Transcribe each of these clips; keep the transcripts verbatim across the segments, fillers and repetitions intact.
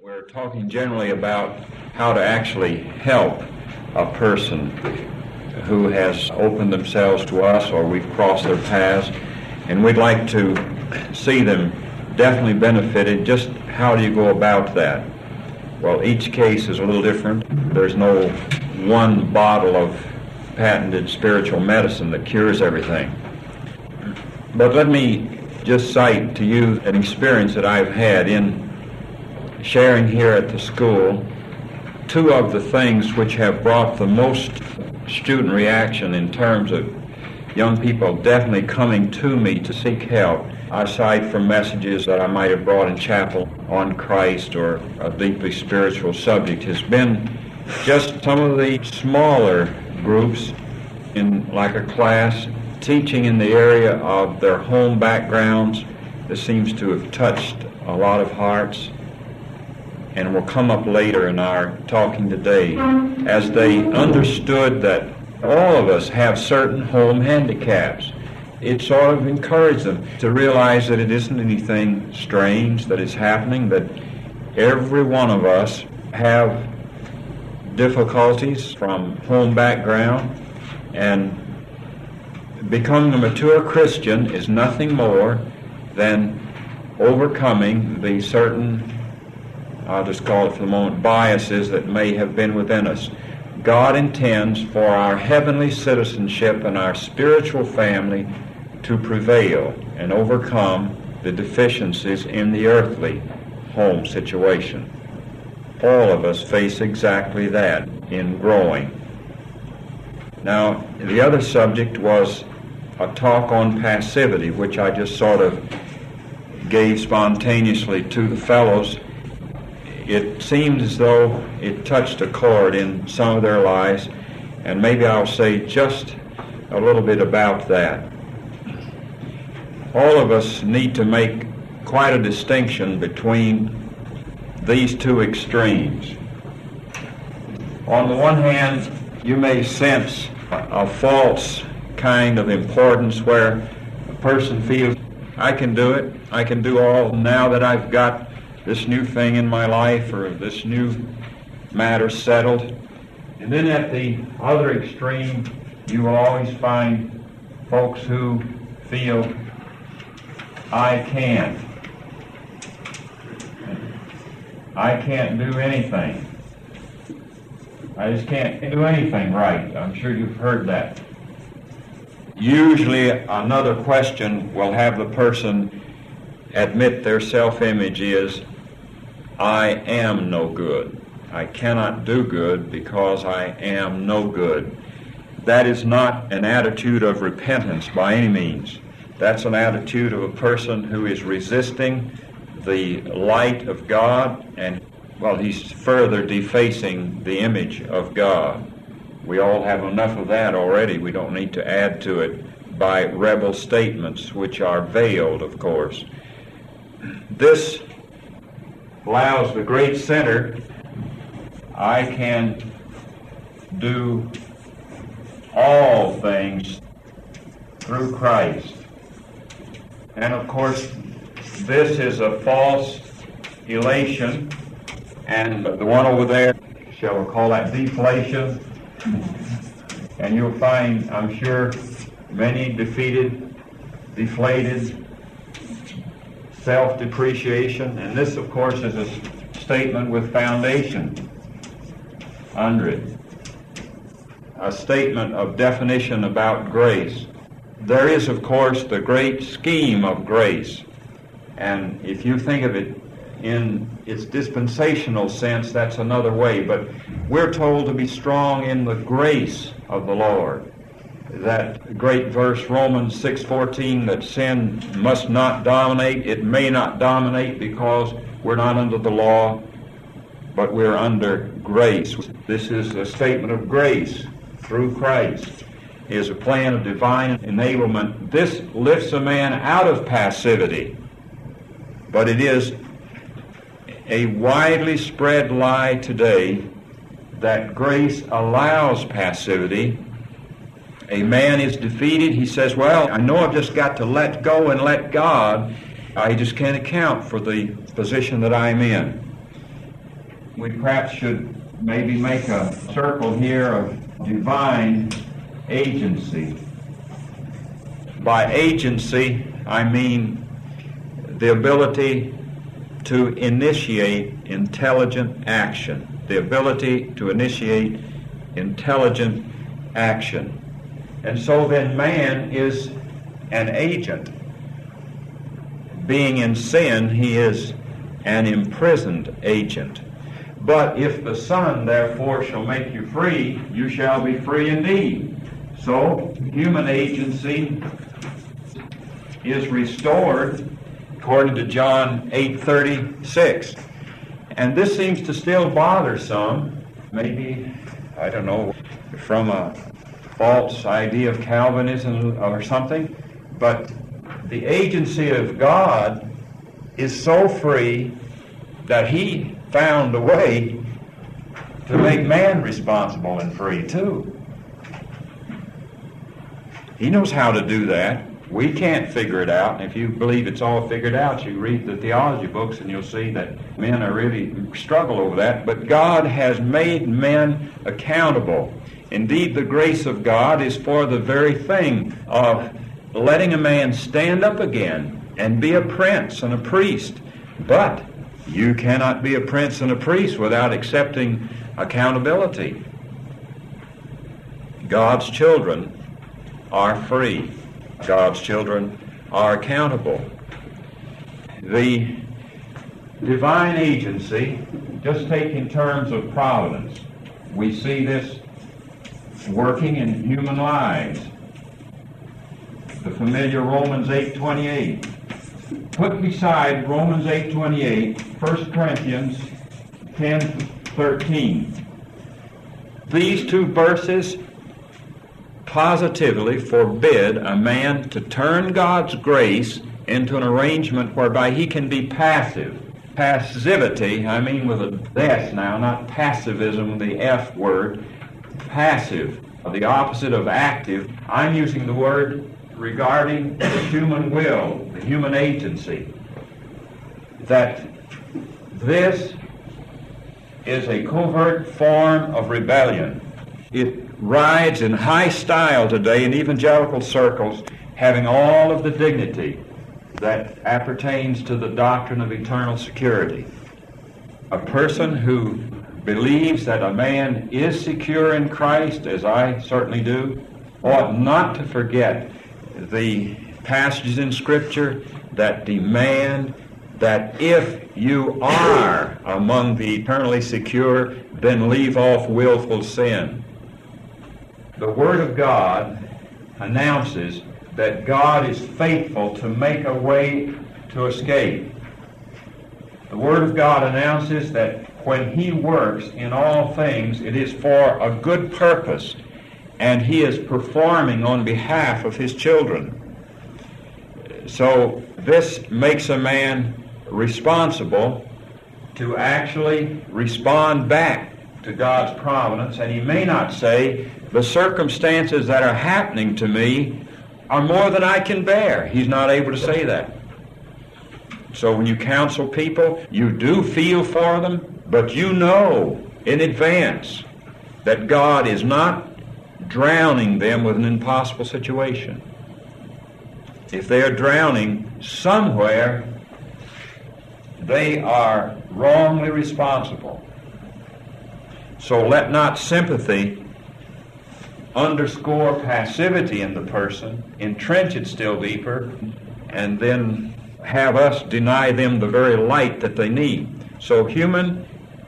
We're talking generally about how to actually help a person who has opened themselves to us or we've crossed their paths, and we'd like to see them definitely benefited. Just how do you go about that? Well, each case is a little different. There's no one bottle of patented spiritual medicine that cures everything. But let me just cite to you an experience that I've had in sharing here at the school. Two of the things which have brought the most student reaction in terms of young people definitely coming to me to seek help, aside from messages that I might have brought in chapel on Christ or a deeply spiritual subject, has been just some of the smaller groups in like a class teaching in the area of their home backgrounds. This seems to have touched a lot of hearts, and will come up later in our talking today, as they understood that all of us have certain home handicaps. It sort of encouraged them to realize that it isn't anything strange that is happening, that every one of us have difficulties from home background, and becoming a mature Christian is nothing more than overcoming the certain, I'll just call it for the moment, biases that may have been within us. God intends for our heavenly citizenship and our spiritual family to prevail and overcome the deficiencies in the earthly home situation. All of us face exactly that in growing. Now, the other subject was a talk on passivity, which I just sort of gave spontaneously to the fellows. It seemed as though it touched a chord in some of their lives, and maybe I'll say just a little bit about that. All of us need to make quite a distinction between these two extremes. On the one hand, you may sense a, a false kind of importance where a person feels, I can do it, I can do all now that I've got this new thing in my life or this new matter settled. And then at the other extreme, you will always find folks who feel, I can't. I can't do anything. I just can't do anything right. I'm sure you've heard that. Usually another question will have the person admit their self-image is, I am no good. I cannot do good because I am no good. That is not an attitude of repentance by any means. That's an attitude of a person who is resisting the light of God, and, well, he's further defacing the image of God. We all have enough of that already. We don't need to add to it by rebel statements, which are veiled, of course. This allows the great sinner, I can do all things through Christ. And of course, this is a false elation, and the one over there, shall we call that deflation? And you'll find, I'm sure, many defeated, deflated, self-depreciation, and this, of course, is a statement with foundation under it. A statement of definition about grace. There is, of course, the great scheme of grace, and if you think of it in its dispensational sense, that's another way, but we're told to be strong in the grace of the Lord. That great verse, Romans six fourteen, that sin must not dominate. It may not dominate because we're not under the law, but we're under grace. This is a statement of grace through Christ. It is a plan of divine enablement. This lifts a man out of passivity, but it is a widely spread lie today that grace allows passivity. A man is defeated. He says, well, I know I've just got to let go and let God. I just can't account for the position that I'm in. we perhaps should maybe make a circle here of divine agency. By agency, I mean the ability to initiate intelligent action. The ability to initiate intelligent action. And so then man is an agent. Being in sin, he is an imprisoned agent. But if the Son, therefore, shall make you free, you shall be free indeed. So, human agency is restored according to John eight thirty-six. And this seems to still bother some, maybe, I don't know, from a false idea of Calvinism or something, but the agency of God is so free that he found a way to make man responsible and free too. He knows how to do that. We can't figure it out, and if you believe it's all figured out, you read the theology books and you'll see that men are really struggle over that. But God has made men accountable. Indeed, the grace of God is for the very thing of letting a man stand up again and be a prince and a priest. But you cannot be a prince and a priest without accepting accountability. God's children are free. God's children are accountable. The divine agency, just take in terms of providence, we see this working in human lives. The familiar Romans eight twenty-eight. Put beside Romans eight twenty-eight, First Corinthians ten thirteen. These two verses positively forbid a man to turn God's grace into an arrangement whereby he can be passive. Passivity, I mean with a S now, not passivism, the F word. Passive, the opposite of active. I'm using the word regarding the human will, the human agency. That this is a covert form of rebellion. It rides in high style today in evangelical circles, having all of the dignity that appertains to the doctrine of eternal security. A person who believes that a man is secure in Christ, as I certainly do, ought not to forget the passages in Scripture that demand that if you are among the eternally secure, then leave off willful sin. The Word of God announces that God is faithful to make a way to escape. The Word of God announces that when He works in all things, it is for a good purpose, and He is performing on behalf of His children. So this makes a man responsible to actually respond back to God's providence, and he may not say, the circumstances that are happening to me are more than I can bear. He's not able to say that. So when you counsel people, you do feel for them, but you know in advance that God is not drowning them with an impossible situation. If they are drowning somewhere, they are wrongly responsible. So let not sympathy underscore passivity in the person, entrench it still deeper, and then have us deny them the very light that they need. So human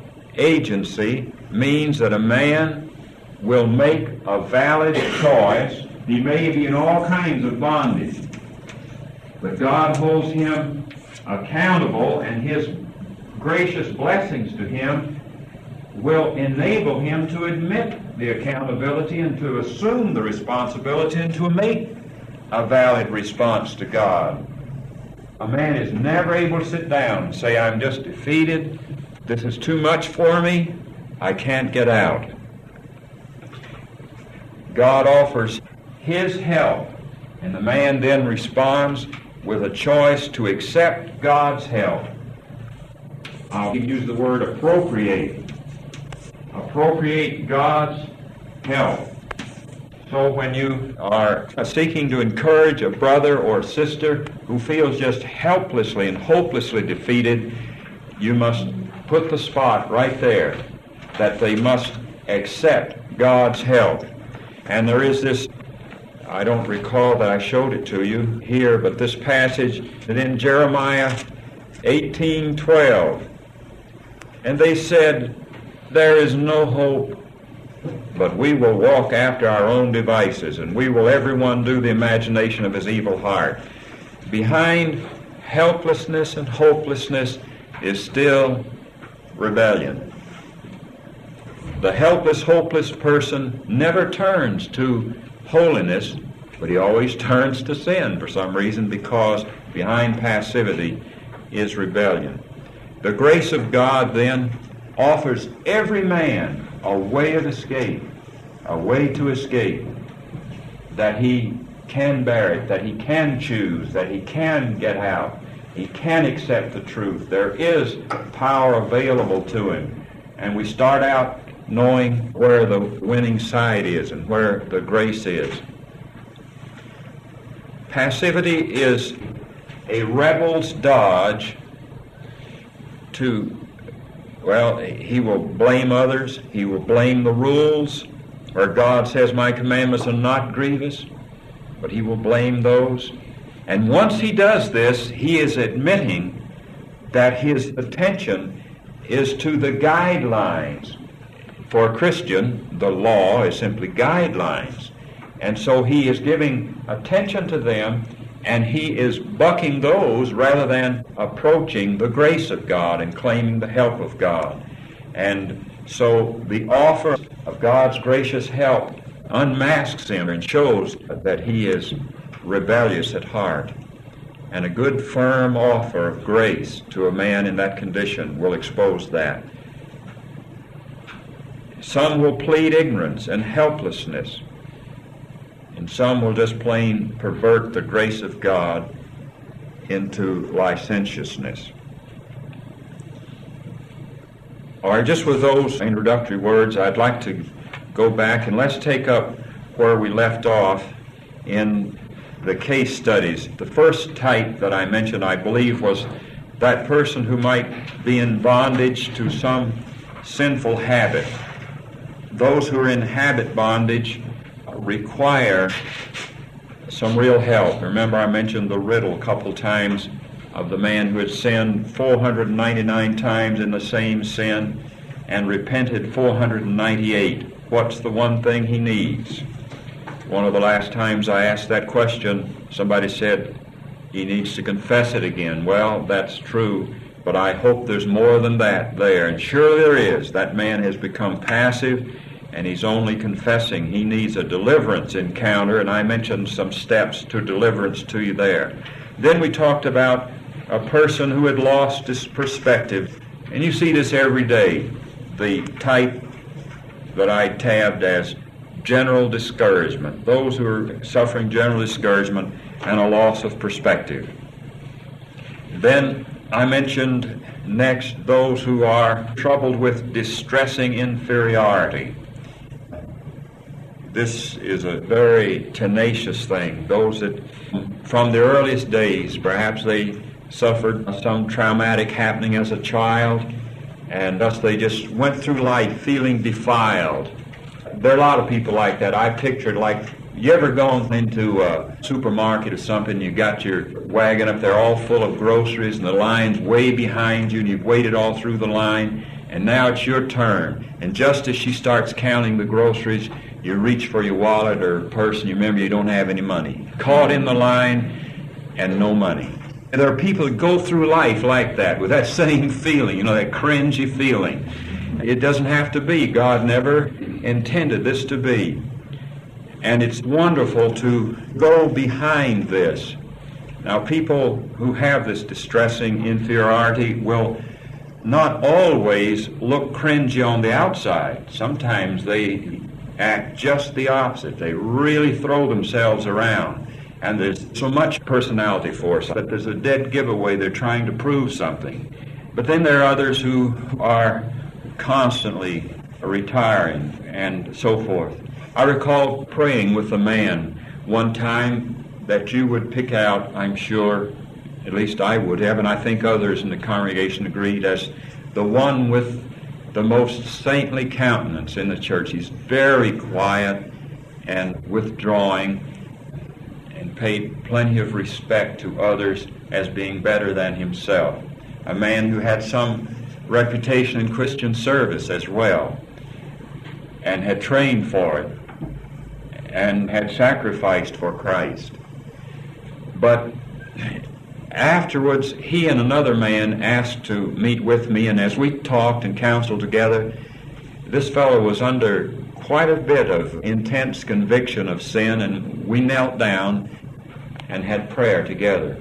agency means that a man will make a valid choice. He may be in all kinds of bondage, but God holds him accountable, and His gracious blessings to him will enable him to admit the accountability and to assume the responsibility and to make a valid response to God. A man is never able to sit down and say, I'm just defeated, this is too much for me, I can't get out. God offers His help, and the man then responds with a choice to accept God's help. I'll use the word appropriate. Appropriate God's help. So when you are seeking to encourage a brother or sister who feels just helplessly and hopelessly defeated, you must put the spot right there that they must accept God's help. And there is this, I don't recall that I showed it to you here, but this passage that in Jeremiah eighteen twelve, and they said, there is no hope, but we will walk after our own devices, and we will everyone do the imagination of his evil heart. Behind helplessness and hopelessness is still rebellion. The helpless, hopeless person never turns to holiness, but he always turns to sin for some reason, because behind passivity is rebellion. The grace of God then offers every man a way of escape, a way to escape, that he can bear it, that he can choose, that he can get out, he can accept the truth. There is power available to him, and we start out knowing where the winning side is and where the grace is. Passivity is a rebel's dodge to, well, he will blame others, he will blame the rules, where God says, my commandments are not grievous, but he will blame those. And once he does this, he is admitting that his attention is to the guidelines. For a Christian, the law is simply guidelines. And so he is giving attention to them, and he is bucking those rather than approaching the grace of God and claiming the help of God. And so the offer of God's gracious help unmasks him and shows that he is rebellious at heart. And a good firm offer of grace to a man in that condition will expose that. Some will plead ignorance and helplessness, and some will just plain pervert the grace of God into licentiousness. All right, just with those introductory words, I'd like to go back and let's take up where we left off in the case studies. The first type that I mentioned, I believe, was that person who might be in bondage to some sinful habit. Those who are in habit bondage require some real help. Remember, I mentioned the riddle a couple times of the man who had sinned four hundred ninety-nine times in the same sin and repented four hundred ninety-eight. What's the one thing he needs? One of the last times I asked that question, somebody said he needs to confess it again. Well, that's true, but I hope there's more than that there. And surely there is. That man has become passive, and he's only confessing. He needs a deliverance encounter, and I mentioned some steps to deliverance to you there. Then we talked about a person who had lost his perspective, and you see this every day, the type that I tabbed as general discouragement, those who are suffering general discouragement and a loss of perspective. Then I mentioned next those who are troubled with distressing inferiority. This is a very tenacious thing. Those that from the earliest days, perhaps they suffered some traumatic happening as a child, and thus they just went through life feeling defiled. There are a lot of people like that. I pictured, like, you ever gone into a supermarket or something, you got your wagon up there all full of groceries, and the line's way behind you, and you've waited all through the line, and now it's your turn. And just as she starts counting the groceries, you reach for your wallet or purse, and you remember you don't have any money. Caught in the line and no money. And there are people that go through life like that, with that same feeling, you know, that cringy feeling. It doesn't have to be. God never intended this to be. And it's wonderful to go behind this. Now, people who have this distressing inferiority will not always look cringy on the outside. Sometimes they act just the opposite. They really throw themselves around. And there's so much personality force that there's a dead giveaway they're trying to prove something. But then there are others who are constantly retiring and so forth. I recall praying with a man one time that you would pick out, I'm sure, at least I would have, and I think others in the congregation agreed, as the one with the most saintly countenance in the church. He's very quiet and withdrawing and paid plenty of respect to others as being better than himself. A man who had some reputation in Christian service as well, and had trained for it, and had sacrificed for Christ. But afterwards, he and another man asked to meet with me, and as we talked and counseled together, this fellow was under quite a bit of intense conviction of sin, and we knelt down and had prayer together.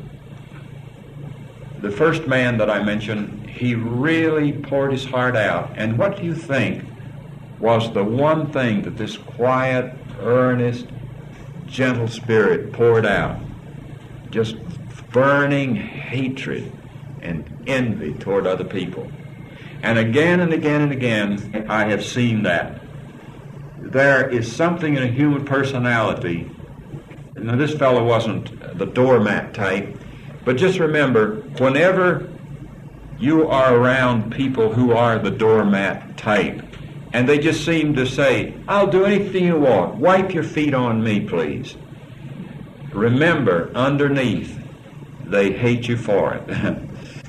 The first man that I mentioned, he really poured his heart out, and what do you think was the one thing that this quiet, earnest, gentle spirit poured out? Just burning hatred and envy toward other people. And again and again and again, I have seen that. There is something in a human personality. Now, this fellow wasn't the doormat type, but just remember, whenever you are around people who are the doormat type, and they just seem to say, I'll do anything you want, wipe your feet on me, please. Remember, underneath, they hate you for it.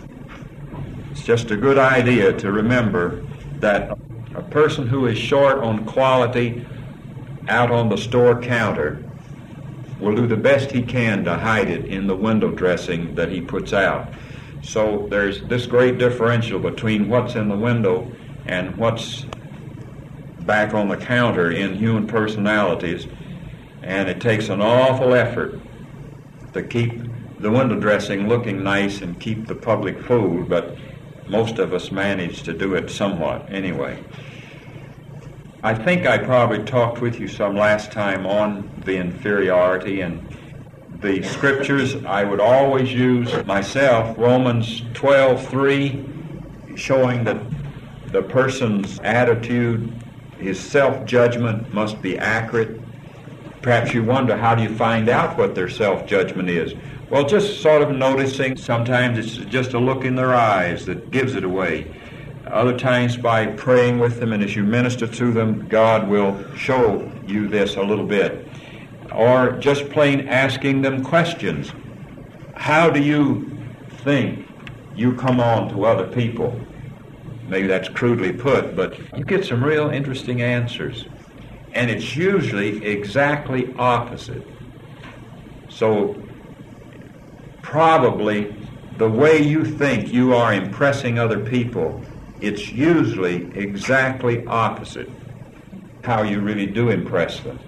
It's just a good idea to remember that a person who is short on quality out on the store counter will do the best he can to hide it in the window dressing that he puts out. So there's this great differential between what's in the window and what's back on the counter in human personalities, and it takes an awful effort to keep the window dressing looking nice and keep the public fooled, but most of us manage to do it somewhat anyway. I think I probably talked with you some last time on the inferiority and the scriptures. I would always use myself Romans twelve three, showing that the person's attitude, his self-judgment must be accurate. Perhaps you wonder, how do you find out what their self-judgment is? Well, just sort of noticing. Sometimes it's just a look in their eyes that gives it away. Other times by praying with them, and as you minister to them, God will show you this a little bit. Or just plain asking them questions. How do you think you come on to other people? Maybe that's crudely put, but you get some real interesting answers. And it's usually exactly opposite. So probably the way you think you are impressing other people, it's usually exactly opposite how you really do impress them.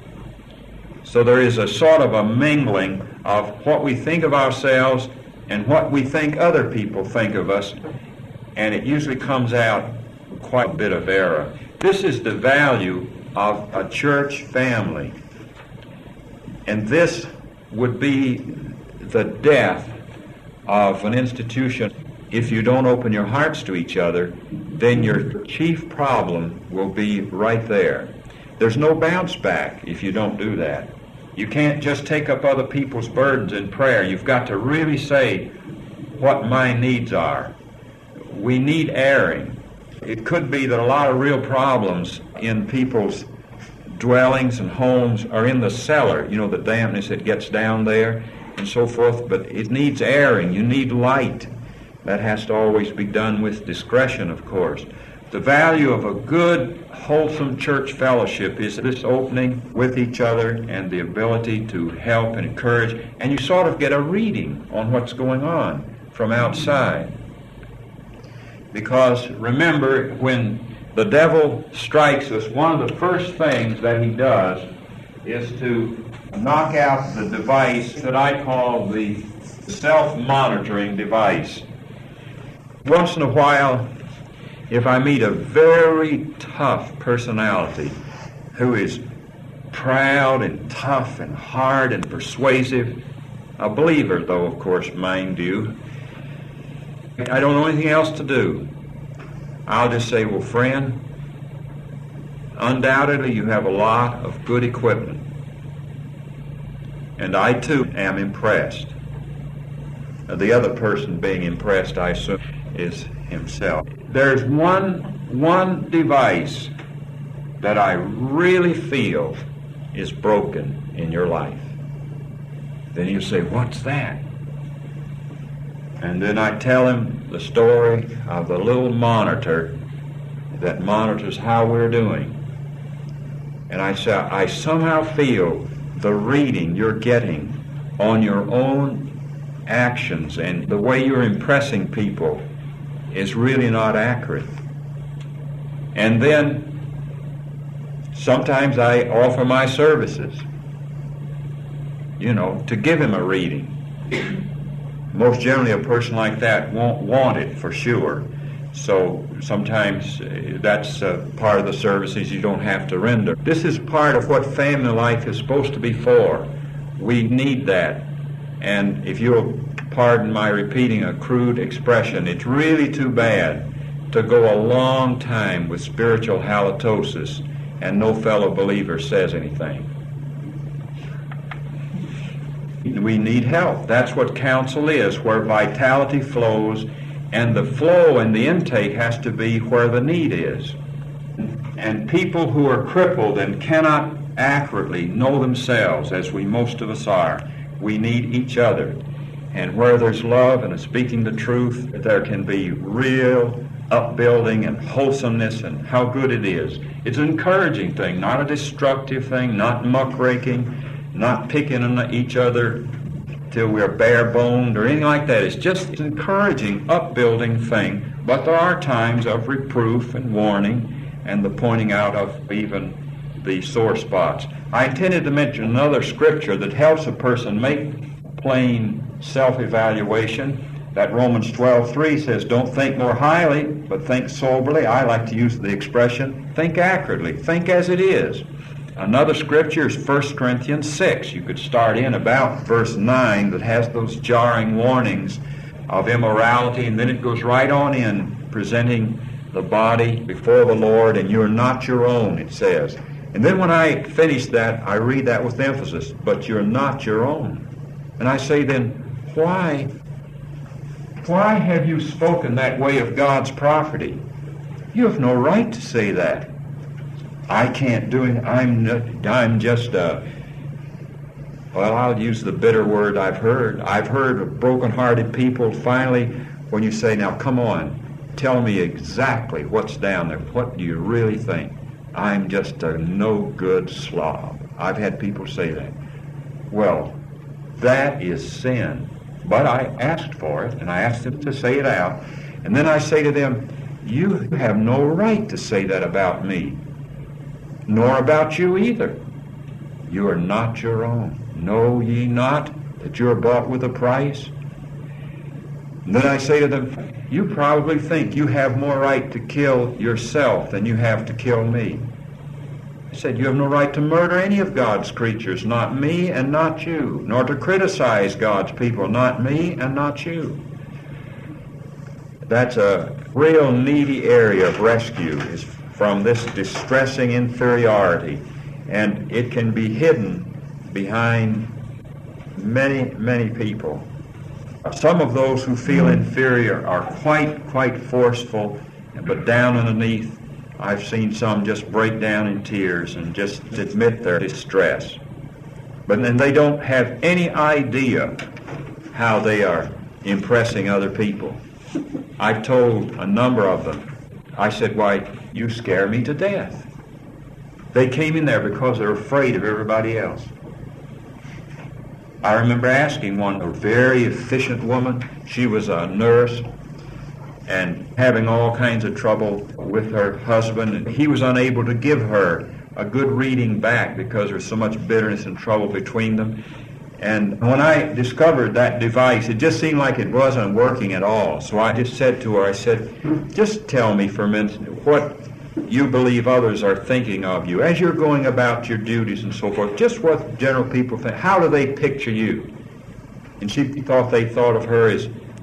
So there is a sort of a mingling of what we think of ourselves and what we think other people think of us, and it usually comes out quite a bit of error. This is the value of a church family, and this would be the death of an institution. If you don't open your hearts to each other, then your chief problem will be right there. There's no bounce back if you don't do that. You can't just take up other people's burdens in prayer. You've got to really say what my needs are. We need airing. It could be that a lot of real problems in people's dwellings and homes are in the cellar, you know, the dampness that gets down there and so forth, but it needs airing. You need light. That has to always be done with discretion, of course. The value of a good, wholesome church fellowship is this opening with each other and the ability to help and encourage, and you sort of get a reading on what's going on from outside. Because remember, when the devil strikes us, one of the first things that he does is to knock out the device that I call the self-monitoring device. Once in a while, if I meet a very tough personality who is proud and tough and hard and persuasive, a believer though, of course, mind you, I don't know anything else to do. I'll just say, well, friend, undoubtedly you have a lot of good equipment. And I, too, am impressed. The other person being impressed, I assume, is himself. There's one, one device that I really feel is broken in your life. Then you say, what's that? And then I tell him the story of the little monitor that monitors how we're doing. And I say, I somehow feel the reading you're getting on your own actions and the way you're impressing people is really not accurate. And then sometimes I offer my services, you know, to give him a reading. Most generally a person like that won't want it for sure. So sometimes uh, that's uh, part of the services you don't have to render. This is part of what family life is supposed to be for. We need that. And if you'll pardon my repeating a crude expression, it's really too bad to go a long time with spiritual halitosis and no fellow believer says anything. We need help. That's what counsel is, where vitality flows, and the flow and the intake has to be where the need is. And people who are crippled and cannot accurately know themselves, as we most of us are, we need each other. And where there's love and speaking the truth, there can be real upbuilding and wholesomeness and how good it is. It's an encouraging thing, not a destructive thing, not muckraking, not picking on each other till we're bare-boned or anything like that. It's just an encouraging, upbuilding thing. But there are times of reproof and warning and the pointing out of even the sore spots. I intended to mention another scripture that helps a person make plain self-evaluation. That Romans twelve three says, don't think more highly, but think soberly. I like to use the expression, think accurately, think as it is. Another scripture is First Corinthians six. You could start in about verse nine that has those jarring warnings of immorality, and then it goes right on in presenting the body before the Lord, and you're not your own, it says. And then when I finish that, I read that with emphasis, but you're not your own. And I say then, why, why have you spoken that way of God's property? You have no right to say that. I can't do it. I'm not, I'm just a, well, I'll use the bitter word I've heard. I've heard of broken-hearted people finally when you say, now come on, tell me exactly what's down there. What do you really think? I'm just a no-good slob. I've had people say that. Well, that is sin. But I asked for it, and I asked them to say it out. And then I say to them, you have no right to say that about me, nor about you either. You are not your own. Know ye not that you are bought with a price? And then I say to them, you probably think you have more right to kill yourself than you have to kill me. I said, you have no right to murder any of God's creatures, not me and not you, nor to criticize God's people, not me and not you. That's a real needy area of rescue, is from this distressing inferiority, and it can be hidden behind many, many people. Some of those who feel inferior are quite, quite forceful, but down underneath, I've seen some just break down in tears and just admit their distress. But then they don't have any idea how they are impressing other people. I've told a number of them, I said, why, you scare me to death. They came in there because they're afraid of everybody else. I remember asking one, a very efficient woman, she was a nurse, and having all kinds of trouble with her husband, and he was unable to give her a good reading back because there's so much bitterness and trouble between them. And when I discovered that device, it just seemed like it wasn't working at all. So I just said to her, I said, just tell me for a minute what you believe others are thinking of you as you're going about your duties and so forth. Just what general people think. How do they picture you? And she thought they thought of her as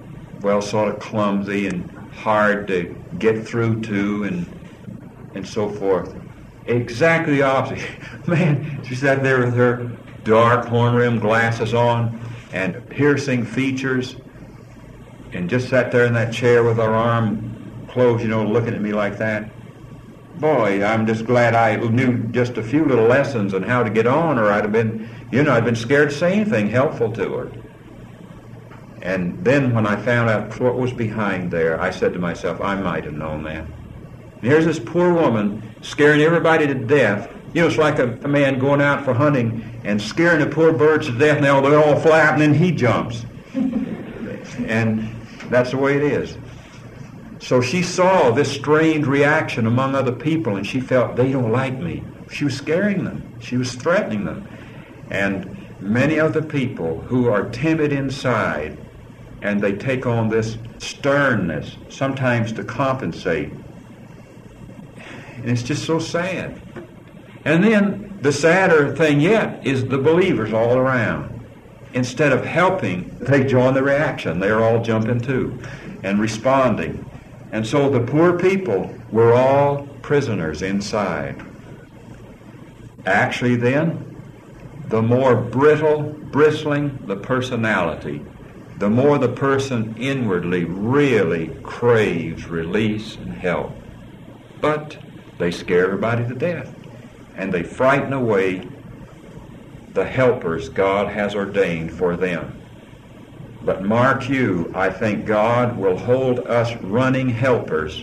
well, sort of clumsy and hard to get through to, and and so forth. Exactly the opposite. Man, she sat there with her dark horn-rimmed glasses on and piercing features, and just sat there in that chair with her arm closed, you know, looking at me like that. Boy, I'm just glad I knew just a few little lessons on how to get on, or I'd have been, you know, I'd been scared to say anything helpful to her. And then when I found out what was behind there, I said to myself, I might have known that. And here's this poor woman scaring everybody to death. You know, it's like a, a man going out for hunting and scaring the poor birds to death, and they're, they're all flat, and then he jumps. And that's the way it is. So she saw this strange reaction among other people, and she felt they don't like me. She was scaring them. She was threatening them. And many other people who are timid inside, and they take on this sternness, sometimes to compensate. And it's just so sad. And then the sadder thing yet is the believers all around. Instead of helping, they join the reaction. They're all jumping too and responding. And so the poor people were all prisoners inside. Actually then, the more brittle, bristling the personality, the more the person inwardly really craves release and help. But they scare everybody to death, and they frighten away the helpers God has ordained for them. But mark you, I think God will hold us running helpers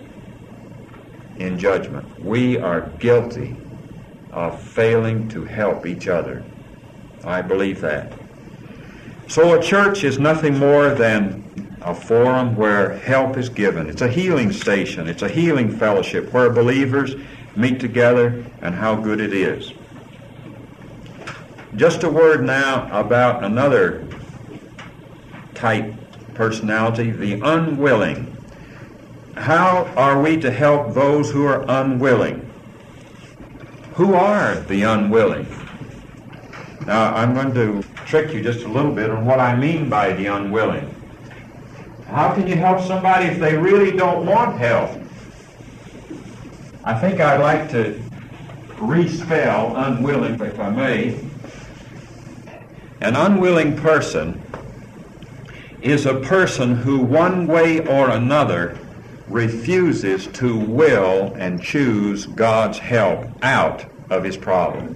in judgment. We are guilty of failing to help each other. I believe that. So a church is nothing more than a forum where help is given. It's a healing station. It's a healing fellowship where believers meet together, and how good it is. Just a word now about another type personality, the unwilling. How are we to help those who are unwilling? Who are the unwilling? Now, I'm going to trick you just a little bit on what I mean by the unwilling. How can you help somebody if they really don't want help? I think I'd like to respell unwilling, if I may. An unwilling person is a person who one way or another refuses to will and choose God's help out of his problem.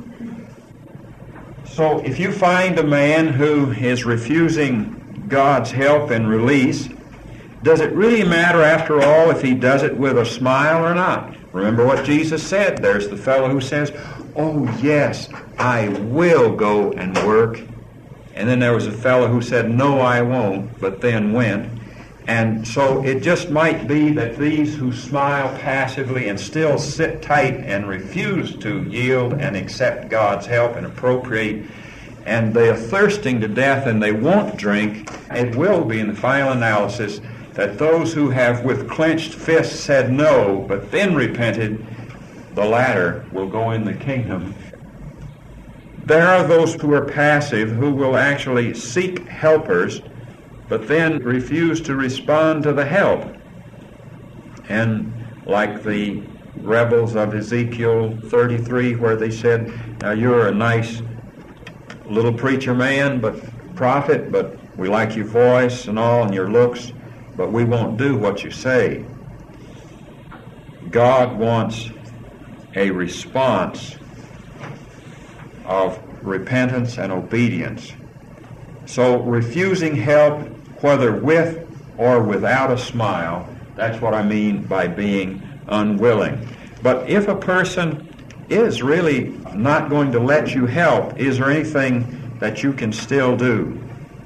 So if you find a man who is refusing God's help and release, does it really matter after all if he does it with a smile or not? Remember what Jesus said. There's the fellow who says, oh yes, I will go and work. And then there was a fellow who said, no, I won't, but then went. And so it just might be that these who smile passively and still sit tight and refuse to yield and accept God's help and appropriate, and they are thirsting to death and they won't drink, it will be in the final analysis that those who have with clenched fists said no, but then repented, the latter will go in the kingdom. There are those who are passive who will actually seek helpers, but then refuse to respond to the help. And like the rebels of Ezekiel thirty-three, where they said, now you're a nice little preacher man, but prophet, but we like your voice and all and your looks, but we won't do what you say. God wants a response of repentance and obedience. So refusing help, whether with or without a smile, that's what I mean by being unwilling. But if a person is really not going to let you help, is there anything that you can still do?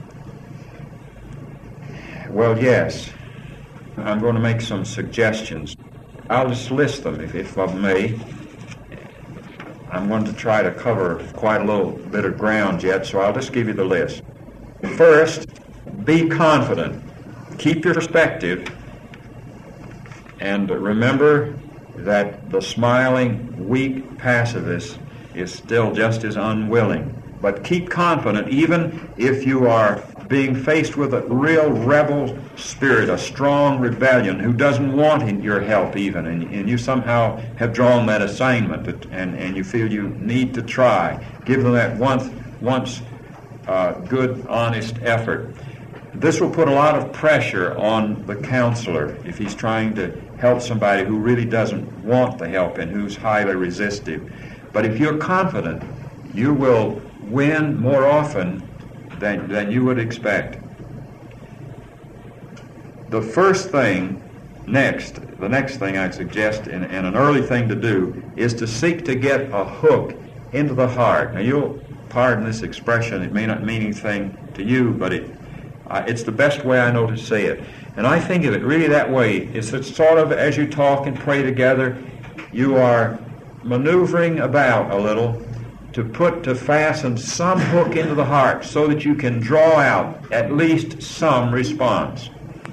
Well, yes. I'm going to make some suggestions. I'll just list them, if, if I may. I'm going to try to cover quite a little bit of ground yet, so I'll just give you the list. First, be confident. Keep your perspective. And remember that the smiling, weak pacifist is still just as unwilling But keep confident, even if you are being faced with a real rebel spirit, a strong rebellion who doesn't want your help even, and, and you somehow have drawn that assignment, that, and, and you feel you need to try. Give them that once, once uh, good, honest effort. This will put a lot of pressure on the counselor if he's trying to help somebody who really doesn't want the help and who's highly resistive. But if you're confident, you will win more often than, than you would expect. The first thing next, the next thing I'd suggest, and, and an early thing to do, is to seek to get a hook into the heart. Now, you'll pardon this expression. It may not mean anything to you, but it uh, it's the best way I know to say it. And I think of it really that way. It's that sort of, as you talk and pray together, you are maneuvering about a little to put, to fasten some hook into the heart so that you can draw out at least some response.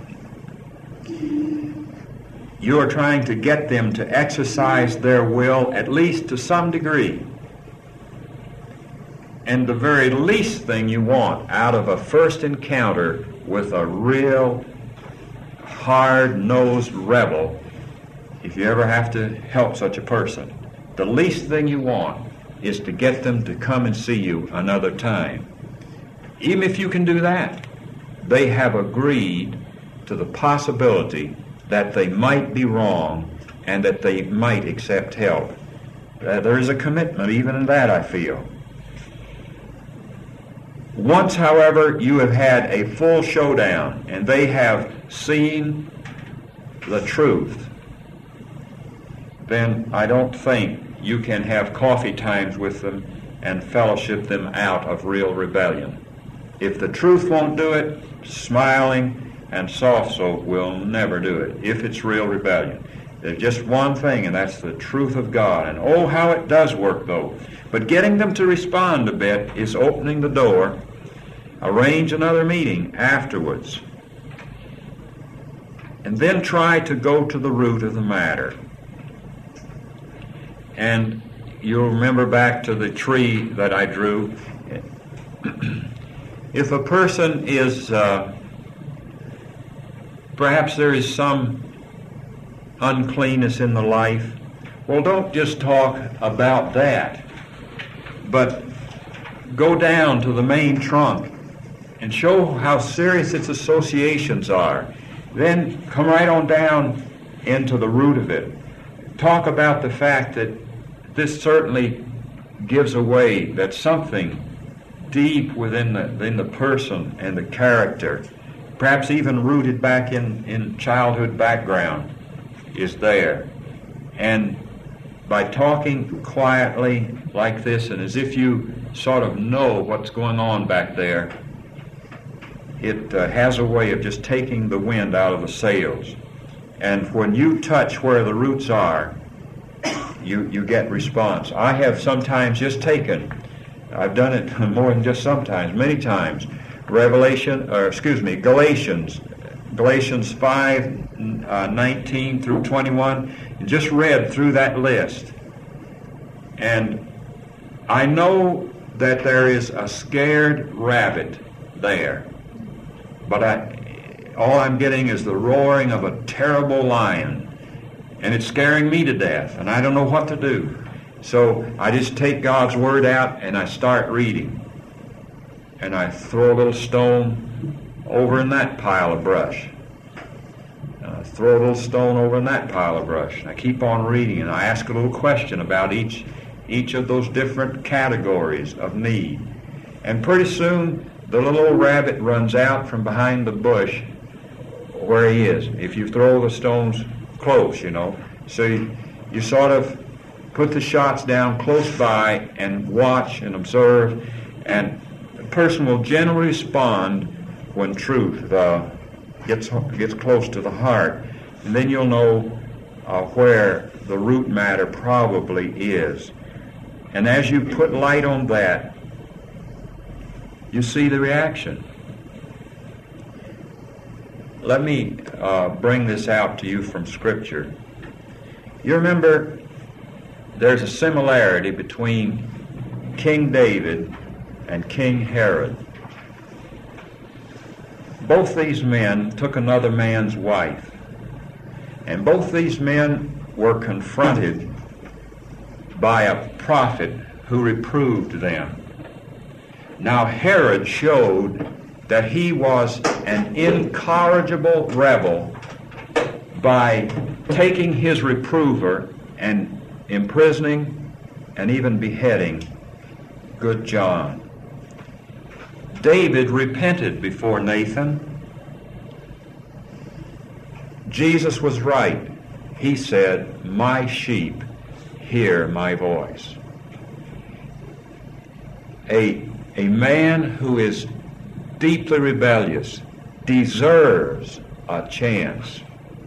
You are trying to get them to exercise their will at least to some degree. And the very least thing you want out of a first encounter with a real hard-nosed rebel, if you ever have to help such a person, the least thing you want is to get them to come and see you another time. Even if you can do that, they have agreed to the possibility that they might be wrong and that they might accept help. Uh, there is a commitment even in that, I feel. Once, however, you have had a full showdown and they have seen the truth, then I don't think you can have coffee times with them and fellowship them out of real rebellion. If the truth won't do it, smiling and soft soap will never do it, if it's real rebellion. There's just one thing, and that's the truth of God. And oh, how it does work, though. But getting them to respond a bit is opening the door. Arrange another meeting afterwards. And then try to go to the root of the matter. And you'll remember back to the tree that I drew. If a person is, uh, perhaps there is some uncleanness in the life, well, don't just talk about that, but go down to the main trunk and show how serious its associations are. Then come right on down into the root of it. Talk about the fact that this certainly gives away that something deep within the, within the person and the character, perhaps even rooted back in, in childhood background, is there. And by talking quietly like this, and as if you sort of know what's going on back there, it uh, has a way of just taking the wind out of the sails. And when you touch where the roots are, you, you get response. I have sometimes just taken, I've done it more than just sometimes, many times, Revelation, or excuse me, Galatians, Galatians five, uh, nineteen through twenty-one, and just read through that list. And I know that there is a scared rabbit there, but I, all I'm getting is the roaring of a terrible lion, and it's scaring me to death, and I don't know what to do. So I just take God's Word out and I start reading. And I throw a little stone over in that pile of brush. And I throw a little stone over in that pile of brush. And I keep on reading, and I ask a little question about each, each of those different categories of need. And pretty soon, the little old rabbit runs out from behind the bush where he is. If you throw the stones close, you know. So you, you sort of put the shots down close by and watch and observe, and the person will generally respond when truth uh, gets gets close to the heart, and then you'll know uh, where the root matter probably is. And as you put light on that, you see the reaction. Let me uh, bring this out to you from Scripture. You remember there's a similarity between King David and King Herod. Both these men took another man's wife, and both these men were confronted by a prophet who reproved them. Now Herod showed that he was an incorrigible rebel by taking his reprover and imprisoning and even beheading good John. David repented before Nathan. Jesus was right. He said, "My sheep hear my voice." A, a man who is deeply rebellious deserves a chance.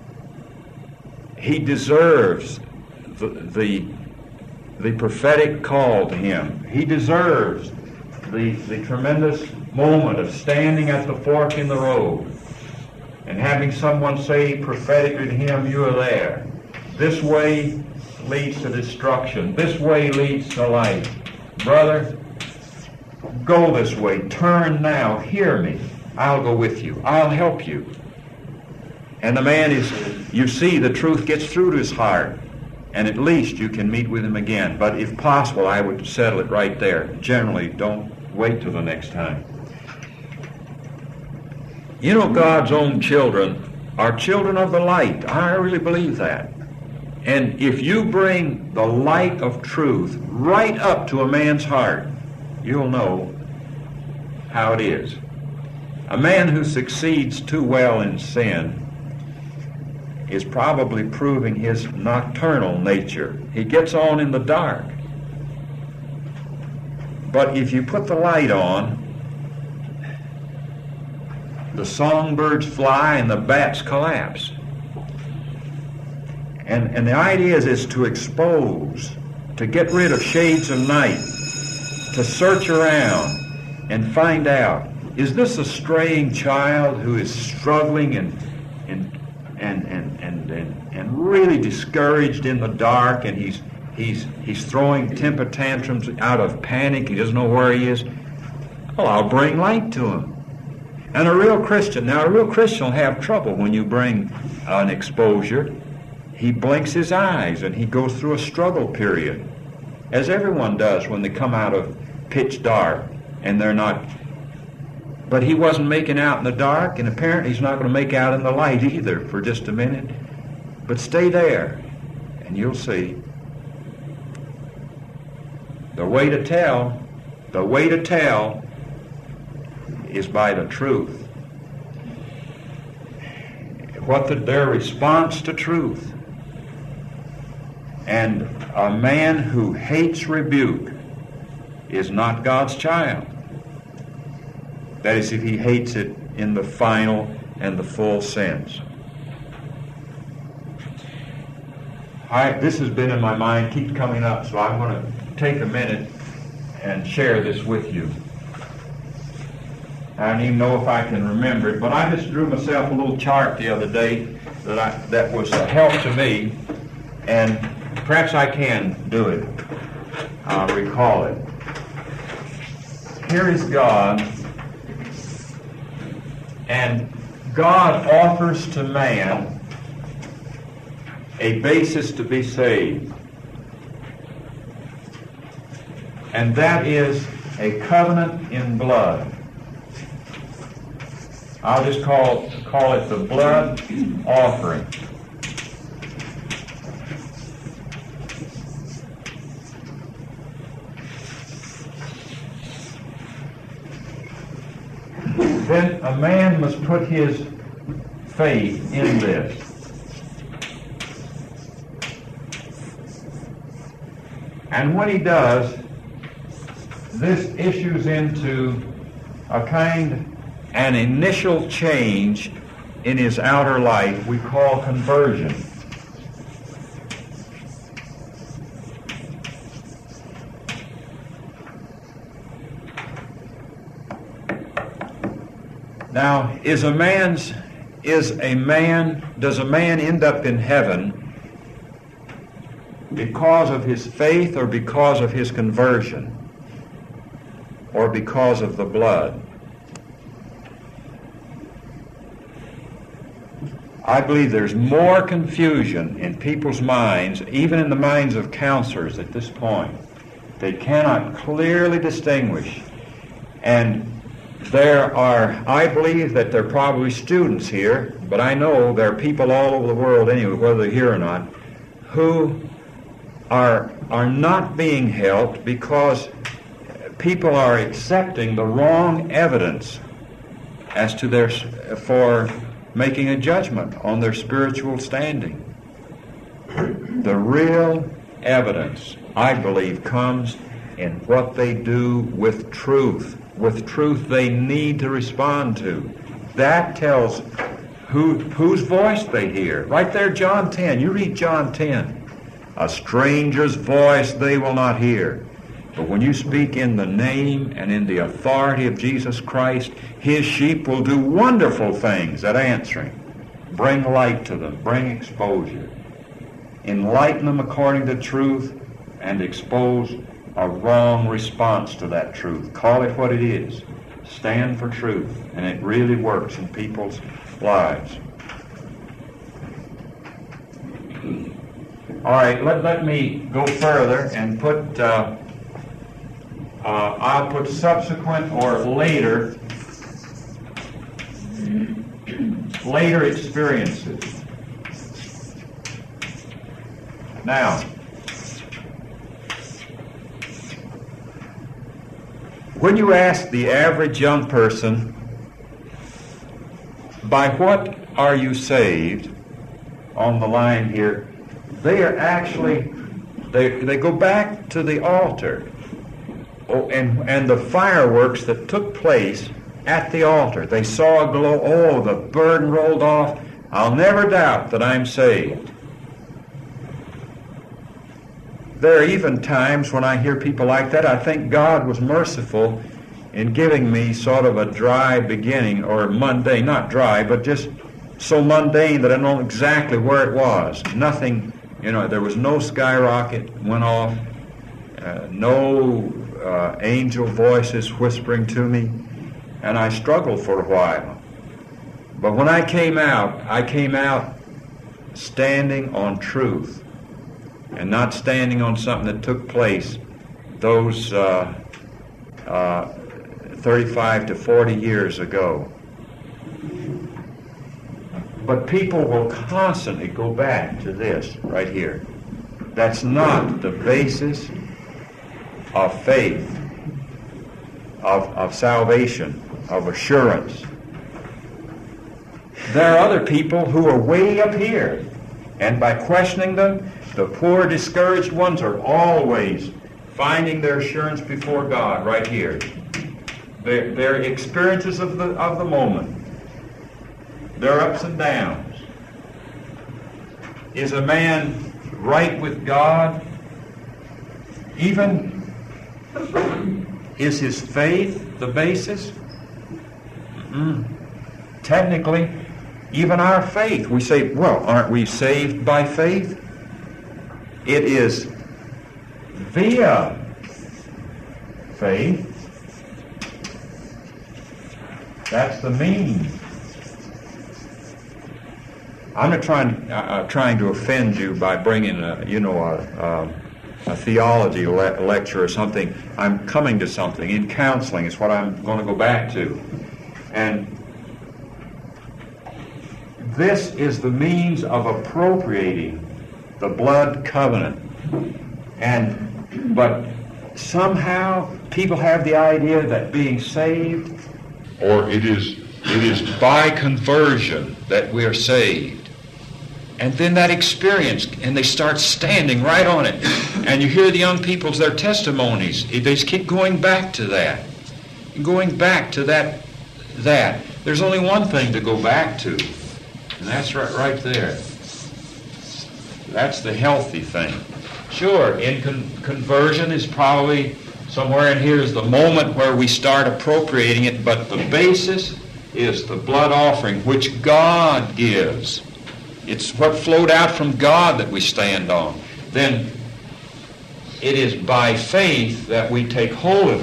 He deserves the, the, the prophetic call to him. He deserves the, the tremendous moment of standing at the fork in the road and having someone say prophetically to him, "You are there. This way leads to destruction. This way leads to life. Brother, go this way. Turn now. Hear me. I'll go with you. I'll help you." And the man is, you see, the truth gets through to his heart, and at least you can meet with him again. But if possible, I would settle it right there. Generally, don't wait till the next time. You know, God's own children are children of the light. I really believe that. And if you bring the light of truth right up to a man's heart, you'll know how it is. A man who succeeds too well in sin is probably proving his nocturnal nature. He gets on in the dark. But if you put the light on, the songbirds fly and the bats collapse. And, and the idea is, is to expose, to get rid of shades of night, to search around and find out, is this a straying child who is struggling and and and and and, and, and really discouraged in the dark, and he's he's he's throwing temper tantrums out of panic, he doesn't know where he is? Well, I'll bring light to him. And a real Christian, now a real Christian will have trouble when you bring an exposure. He blinks his eyes and he goes through a struggle period, as everyone does when they come out of pitch dark and they're not. But he wasn't making out in the dark, and apparently he's not going to make out in the light either for just a minute. But stay there and you'll see. The way to tell, the way to tell is by the truth. What the, their response to truth. And a man who hates rebuke is not God's child. That is, if he hates it in the final and the full sense. I, this has been in my mind, keeps coming up, so I'm going to take a minute and share this with you. I don't even know if I can remember it, but I just drew myself a little chart the other day that I, that was a help to me, and perhaps I can do it. I'll recall it. Here is God, and God offers to man a basis to be saved, and that is a covenant in blood. I'll just call, call it the blood offering. Then a man must put his faith in this. And when he does, this issues into a kind an initial change in his outer life we call conversion. Now, is a man's is a man does a man end up in heaven because of his faith or because of his conversion? or because of the blood. I believe there's more confusion in people's minds, even in the minds of counselors at this point. They cannot clearly distinguish. And there are, I believe that there are probably students here, but I know there are people all over the world anyway, whether they're here or not, who are, are not being helped because people are accepting the wrong evidence as to their, for making a judgment on their spiritual standing. The real evidence, I believe, comes in what they do with truth. With truth they need to respond to. That tells who whose voice they hear. Right there, John ten. You read John ten. A stranger's voice they will not hear. But when you speak in the name and in the authority of Jesus Christ, his sheep will do wonderful things at answering. Bring light to them, bring exposure. Enlighten them according to truth and expose a wrong response to that truth. Call it what it is. Stand for truth. And it really works in people's lives. All right, let, let me go further and put... Uh, Uh, I'll put subsequent or later, later experiences. Now, when you ask the average young person, by what are you saved, on the line here, they are actually, they, they go back to the altar. Oh, and, and the fireworks that took place at the altar. They saw a glow. Oh, the burden rolled off. I'll never doubt that I'm saved. There are even times when I hear people like that, I think God was merciful in giving me sort of a dry beginning, or mundane, not dry, but just so mundane that I know exactly where it was. Nothing, you know, there was no skyrocket went off, uh, no Uh, angel voices whispering to me, and I struggled for a while. But when I came out, I came out standing on truth and not standing on something that took place those uh, uh, thirty-five to forty years ago. But people will constantly go back to this right here. That's not the basis of faith, of, of salvation, of assurance. There are other people who are way up here, and by questioning them, the poor, discouraged ones are always finding their assurance before God right here. Their, their experiences of the, of the moment, their ups and downs. Is a man right with God? Even is his faith the basis? Mm-mm. Technically, even our faith, we say, well, aren't we saved by faith? It is via faith. That's the means. I'm not trying, uh, trying to offend you by bringing, a, you know, a, a a theology le- lecture or something. I'm coming to something. In counseling is what I'm going to go back to. And this is the means of appropriating the blood covenant. And but somehow people have the idea that being saved, or it is it is by conversion that we are saved. And then that experience, and they start standing right on it. And you hear the young people's, their testimonies. They just keep going back to that. Going back to that, that. There's only one thing to go back to. And that's right, right there. That's the healthy thing. Sure, in con- conversion is probably somewhere in here is the moment where we start appropriating it, but the basis is the blood offering, which God gives. It's what flowed out from God that we stand on. Then it is by faith that we take hold of it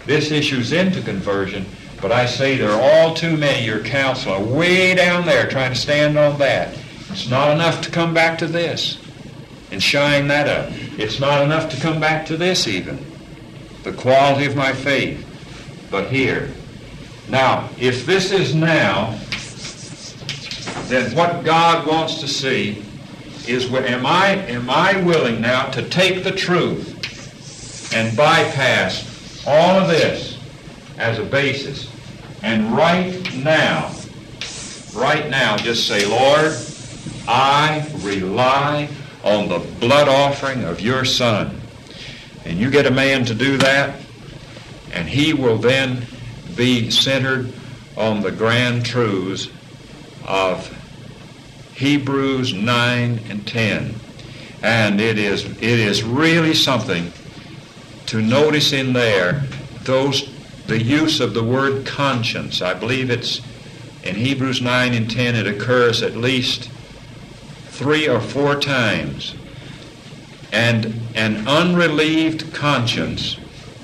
This issues into conversion, but I say there are all too many. Your counsel are way down there trying to stand on that. It's not enough to come back to this and shine that up. It's not enough to come back to this even, the quality of my faith. But here. Now, if this is now, then what God wants to see is, am I, am I willing now to take the truth and bypass all of this as a basis, and right now, right now just say, Lord, I rely on the blood offering of your Son. And you get a man to do that, and he will then be centered on the grand truths of Hebrews nine and ten. And it is it is really something to notice in there those the use of the word conscience. I believe it's in Hebrews nine and ten it occurs at least three or four times. And an unrelieved conscience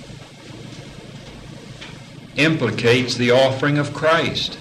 implicates the offering of Christ.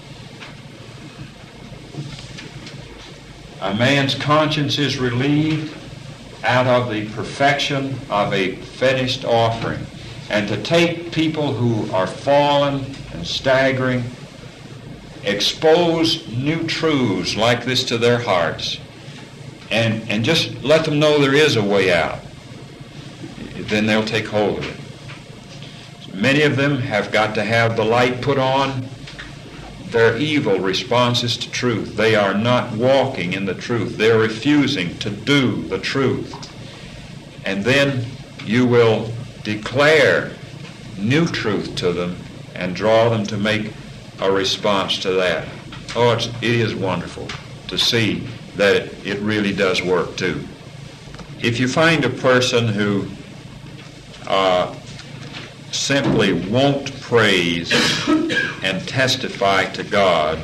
A man's conscience is relieved out of the perfection of a finished offering. And to take people who are fallen and staggering, expose new truths like this to their hearts, and, and just let them know there is a way out, then they'll take hold of it. Many of them have got to have the light put on their evil responses to truth. They are not walking in the truth. They're refusing to do the truth. And then you will declare new truth to them and draw them to make a response to that. Oh, it's, it is wonderful to see that it, it really does work too. If you find a person who uh, simply won't praise and testify to God,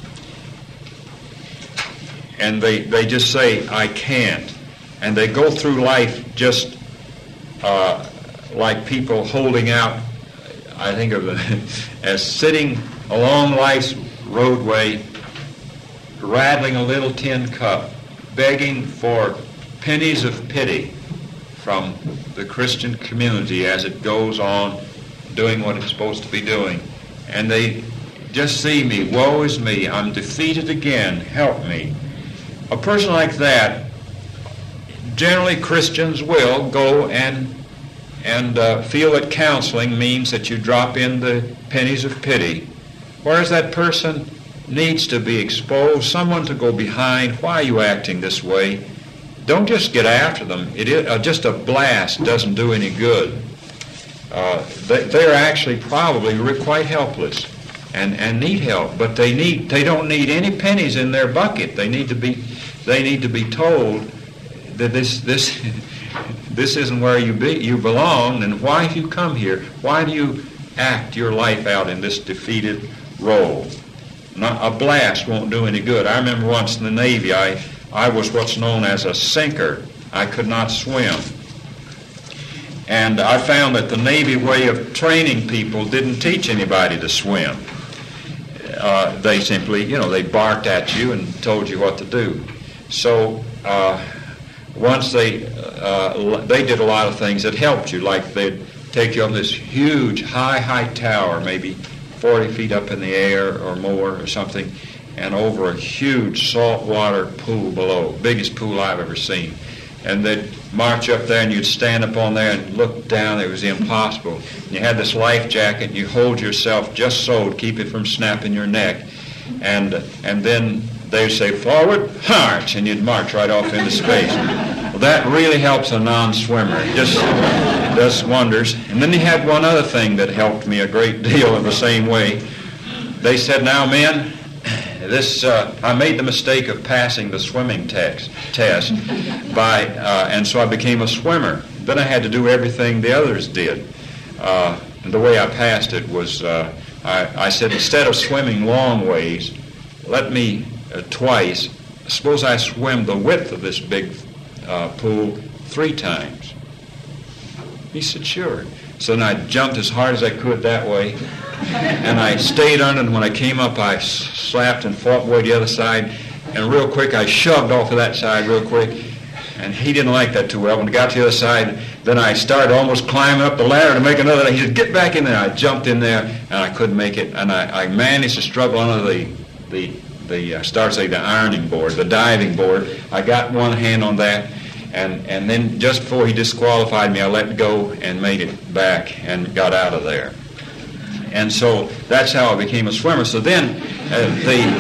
and they, they just say, I can't, and they go through life just uh, like people holding out, I think of it as sitting along life's roadway, rattling a little tin cup, begging for pennies of pity from the Christian community as it goes on doing what it's supposed to be doing. And they just see me, woe is me, I'm defeated again, help me. A person like that, generally Christians will go and and uh, feel that counseling means that you drop in the pennies of pity, whereas that person needs to be exposed, someone to go behind, why are you acting this way? Don't just get after them. It is, uh, just a blast doesn't do any good. Uh, they, they're actually probably re- quite helpless and, and need help, but they need they don't need any pennies in their bucket. They need to be they need to be told that this this this isn't where you be you belong, and why have you come here? Why do you act your life out in this defeated role? Not, a blast won't do any good. I remember once in the Navy, I I was what's known as a sinker. I could not swim. And I found that the Navy way of training people didn't teach anybody to swim. Uh, they simply, you know, they barked at you and told you what to do. So uh, once they uh, they did a lot of things that helped you, like they'd take you up this huge, high, high tower, maybe forty feet up in the air or more or something, and over a huge saltwater pool below, biggest pool I've ever seen. And they'd march up there and you'd stand up on there and look down. It was impossible. You had this life jacket, you hold yourself just so to keep it from snapping your neck. And and then they'd say, forward, march, and you'd march right off into space. Well, that really helps a non-swimmer. It just it does wonders. And then they had one other thing that helped me a great deal in the same way. They said, now men, This uh, I made the mistake of passing the swimming text, test, by uh, and so I became a swimmer. Then I had to do everything the others did. Uh, and the way I passed it was, uh, I, I said, instead of swimming long ways, let me uh, twice, suppose I swim the width of this big uh, pool three times. He said, sure. So then I jumped as hard as I could that way, and I stayed under, and when I came up, I slapped and fought my way to the other side, and real quick, I shoved off of that side real quick, and he didn't like that too well. When I got to the other side, then I started almost climbing up the ladder to make another. He said, "Get back in there." I jumped in there, and I couldn't make it, and I, I managed to struggle under the, the, the uh, start say the ironing board, the diving board. I got one hand on that, and, and then just before he disqualified me, I let go and made it back and got out of there. And so that's how I became a swimmer. So then uh,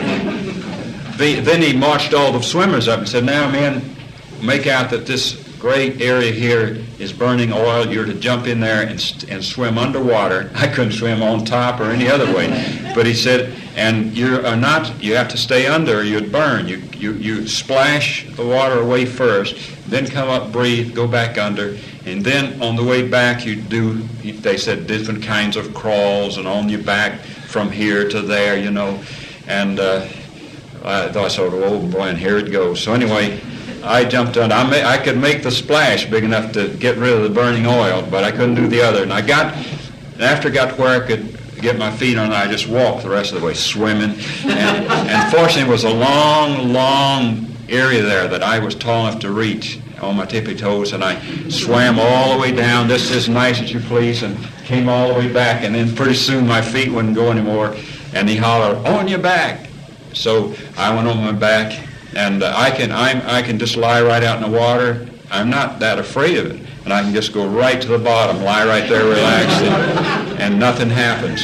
the, the then he marched all the swimmers up and said, "Now, men, make out that this great area here is burning oil. You're to jump in there and, and swim underwater." I couldn't swim on top or any other way. But he said, "And you are not, you have to stay under or you'd burn. You, you, you splash the water away first, then come up, breathe, go back under, and then on the way back you do," they said, "different kinds of crawls and on your back from here to there, you know." And uh, I thought, sort of, oh boy, and here it goes. So anyway, I jumped under. I, may, I could make the splash big enough to get rid of the burning oil, but I couldn't do the other. And I got, after I got to where I could get my feet on it, I just walked the rest of the way swimming. And, and fortunately, it was a long, long area there that I was tall enough to reach on my tippy toes, and I swam all the way down, just as nice as you please, and came all the way back. And then pretty soon my feet wouldn't go anymore, and he hollered, "On your back!" So I went on my back. And uh, I can I'm, I can just lie right out in the water. I'm not that afraid of it. And I can just go right to the bottom, lie right there relaxed, and, and nothing happens.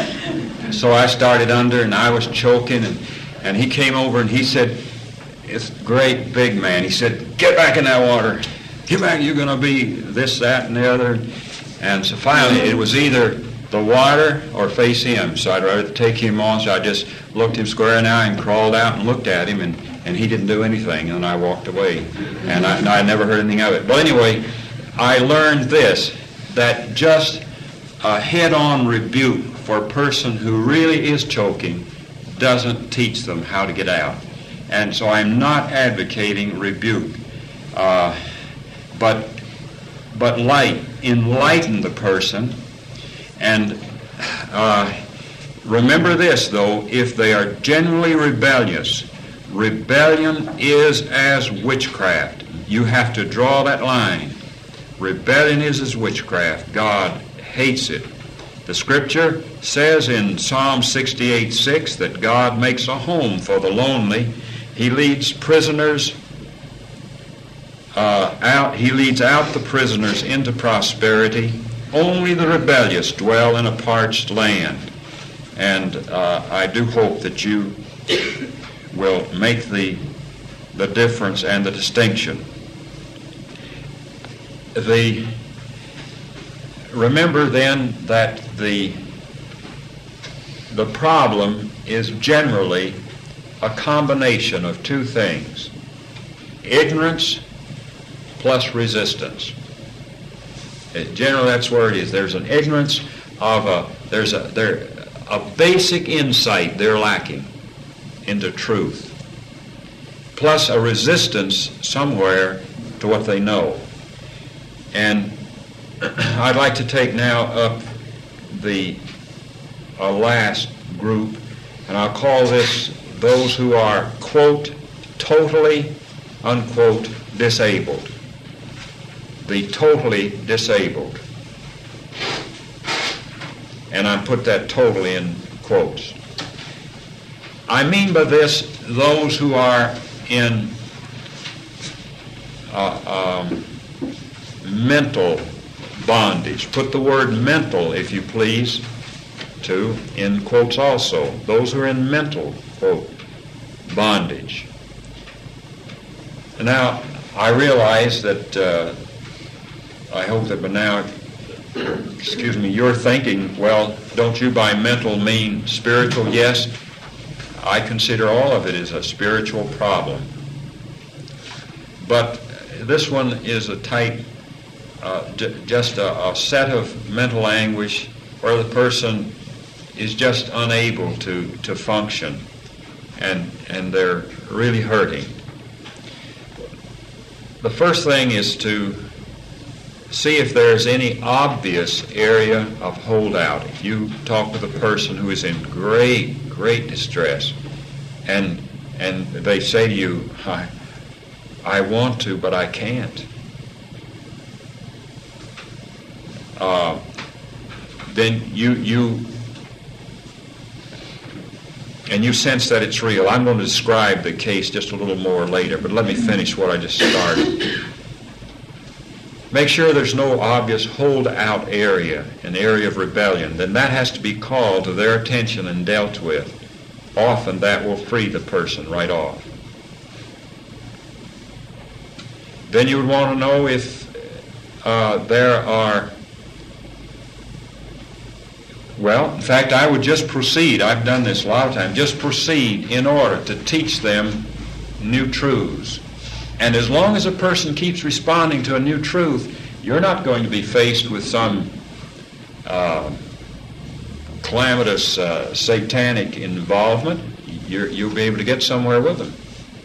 So I started under, and I was choking, and, and he came over, and he said, "It's a great big man." He said, "Get back in that water. Get back. You're going to be this, that, and the other." And so finally, it was either the water or face him. So I'd rather take him on. So I just looked him square in the eye and crawled out and looked at him, and And he didn't do anything, and I walked away. And I, and I never heard anything of it. But anyway, I learned this, that just a head-on rebuke for a person who really is choking doesn't teach them how to get out. And so I'm not advocating rebuke, uh, but but light, enlighten the person. And uh, remember this, though, if they are genuinely rebellious, rebellion is as witchcraft. You have to draw that line. Rebellion is as witchcraft. God hates it. The Scripture says in Psalm sixty-eight six that God makes a home for the lonely. He leads prisoners uh, out. He leads out the prisoners into prosperity. Only the rebellious dwell in a parched land. And uh, I do hope that you will make the the difference and the distinction. The remember then that the the problem is generally a combination of two things: ignorance plus resistance. It, generally, that's where it is. There's an ignorance of a there's a there a basic insight they're lacking into truth, plus a resistance somewhere to what they know. And I'd like to take now up the uh, last group, and I'll call this those who are, quote, totally, unquote, disabled. The totally disabled. And I put that totally in quotes. I mean by this those who are in uh, um, mental bondage. Put the word mental, if you please, too, in quotes also. Those who are in mental, quote, bondage. Now, I realize that, uh, I hope that by now, excuse me, you're thinking, well, don't you by mental mean spiritual? Yes, I consider all of it as a spiritual problem. But this one is a type, uh, j- just a, a set of mental anguish where the person is just unable to, to function, and and they're really hurting. The first thing is to see if there's any obvious area of holdout. If you talk with a person who is in great, great distress, and and they say to you, I, I want to, but I can't, uh, then you you and you sense that it's real. I'm going to describe the case just a little more later, but let me finish what I just started. Make sure there's no obvious holdout area, an area of rebellion. Then that has to be called to their attention and dealt with. Often that will free the person right off. Then you would want to know if uh, there are, well, in fact, I would just proceed. I've done this a lot of times. Just proceed in order to teach them new truths. And as long as a person keeps responding to a new truth, you're not going to be faced with some uh, calamitous uh, satanic involvement. You're, you'll be able to get somewhere with them.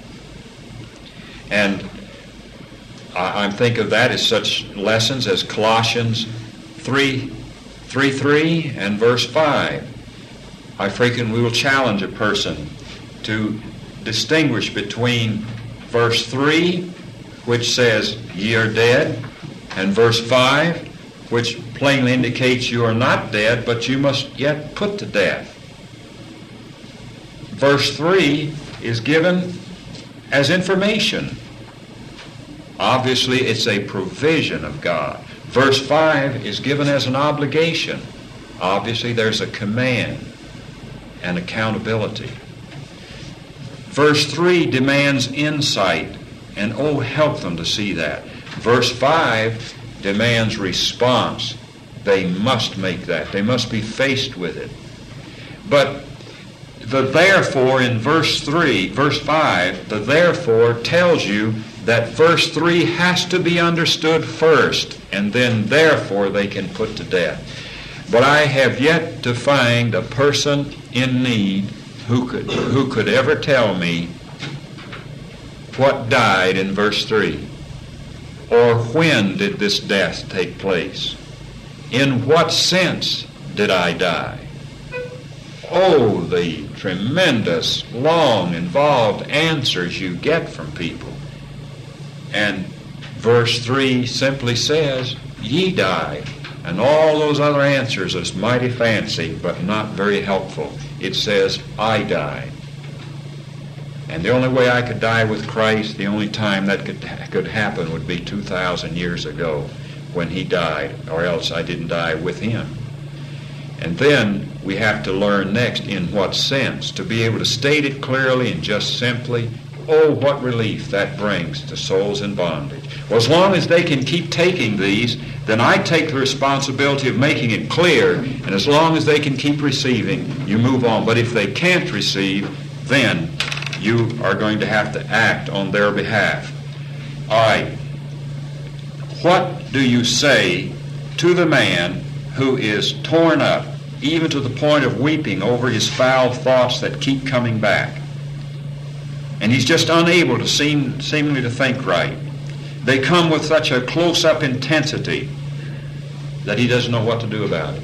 And I, I think of that as such lessons as Colossians three, three, three and verse five. I frequently will challenge a person to distinguish between verse three, which says, ye are dead, and verse five, which plainly indicates you are not dead, but you must yet put to death. Verse three is given as information. Obviously, it's a provision of God. Verse five is given as an obligation. Obviously, there's a command and accountability. Verse three demands insight, and oh, help them to see that. Verse five demands response. They must make that. They must be faced with it. But the therefore in verse three, verse five, the therefore tells you that verse three has to be understood first, and then therefore they can put to death. But I have yet to find a person in need who could who could ever tell me what died in verse three, or when did this death take place? In what sense did I die? Oh, the tremendous, long, involved answers you get from people. And verse three simply says, ye died. And all those other answers is mighty fancy, but not very helpful. It says, I died. And the only way I could die with Christ, the only time that could could happen would be two thousand years ago when he died, or else I didn't die with him. And then we have to learn next in what sense, to be able to state it clearly and just simply. Oh, what relief that brings to souls in bondage. Well, as long as they can keep taking these, then I take the responsibility of making it clear, and as long as they can keep receiving, you move on. But if they can't receive, then you are going to have to act on their behalf. All right. What do you say to the man who is torn up, even to the point of weeping over his foul thoughts that keep coming back? And he's just unable to seem seemingly to think right. They come with such a close-up intensity that he doesn't know what to do about it.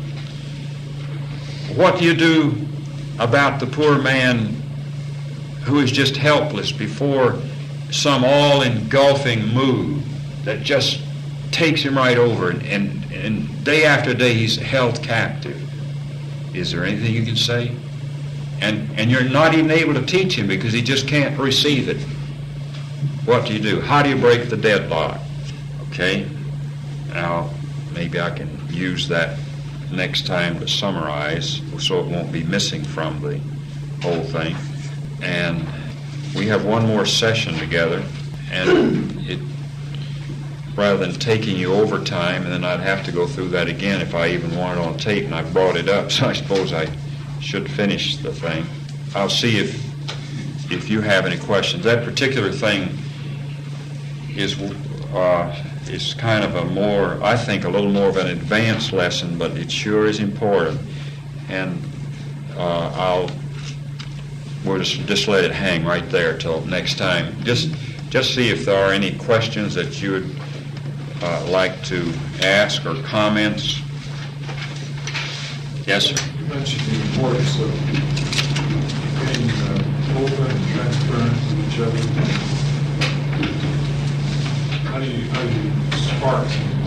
What do you do about the poor man who is just helpless before some all-engulfing mood that just takes him right over, and, and, and day after day he's held captive? Is there anything you can say? And and you're not even able to teach him because he just can't receive it. What do you do? How do you break the deadlock? Okay? Now, maybe I can use that next time to summarize so it won't be missing from the whole thing. And we have one more session together, and it, rather than taking you over time, and then I'd have to go through that again if I even want it on tape, and I brought it up, so I suppose I should finish the thing. I'll see if if you have any questions. That particular thing is uh, is kind of a more, I think, a little more of an advanced lesson, but it sure is important. And uh, I'll we'll just just let it hang right there till next time. Just just see if there are any questions that you would uh, like to ask or comments? Yes, sir. You mentioned the importance of being uh, open and transparent with each other. How do you, how do you spark something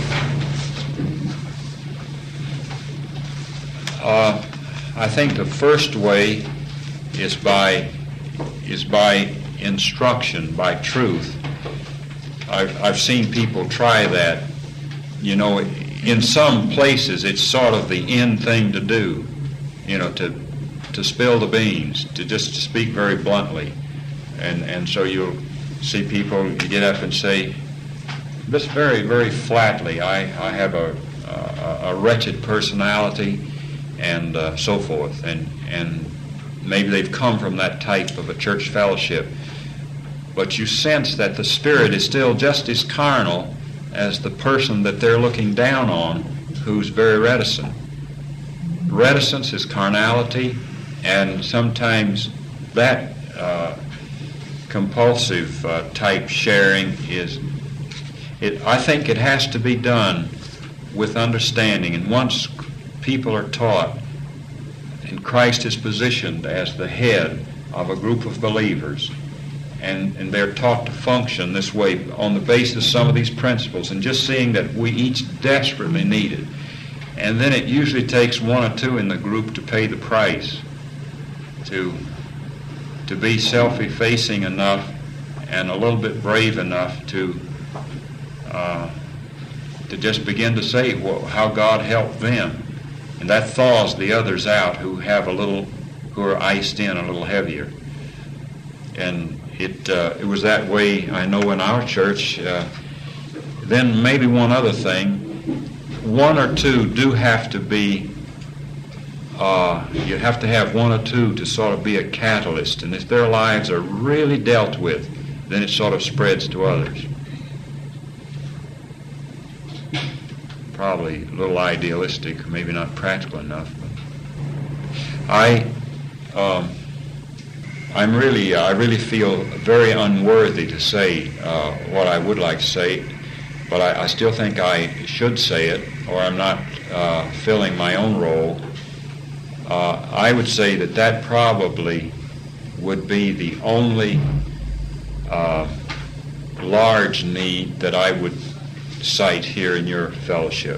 like that? Uh, I think the first way is by is by instruction, by truth. I've, I've seen people try that. You know, in some places it's sort of the in thing to do, you know, to to spill the beans, to just speak very bluntly. And and so you'll see people get up and say, just very, very flatly, I, I have a, a, a wretched personality, and uh, so forth. And, and maybe they've come from that type of a church fellowship. But you sense that the spirit is still just as carnal as the person that they're looking down on, who's very reticent. Reticence is carnality, and sometimes that uh, compulsive uh, type sharing is, it, I think it has to be done with understanding. And once people are taught, and Christ is positioned as the head of a group of believers, and, and they're taught to function this way on the basis of some of these principles, and just seeing that we each desperately need it. And then it usually takes one or two in the group to pay the price, to to be self-effacing enough and a little bit brave enough to uh, to just begin to say, well, how God helped them. And that thaws the others out who have a little, who are iced in a little heavier. And it uh, it was that way, I know, in our church. Uh, then maybe one other thing, one or two do have to be, uh, you have to have one or two to sort of be a catalyst. And if their lives are really dealt with, then it sort of spreads to others. Probably a little idealistic, maybe not practical enough. But I, um, I'm really, I really feel very unworthy to say uh, what I would like to say, but I, I still think I should say it, or I'm not uh, filling my own role. Uh, I would say that that probably would be the only uh, large need that I would cite here in your fellowship.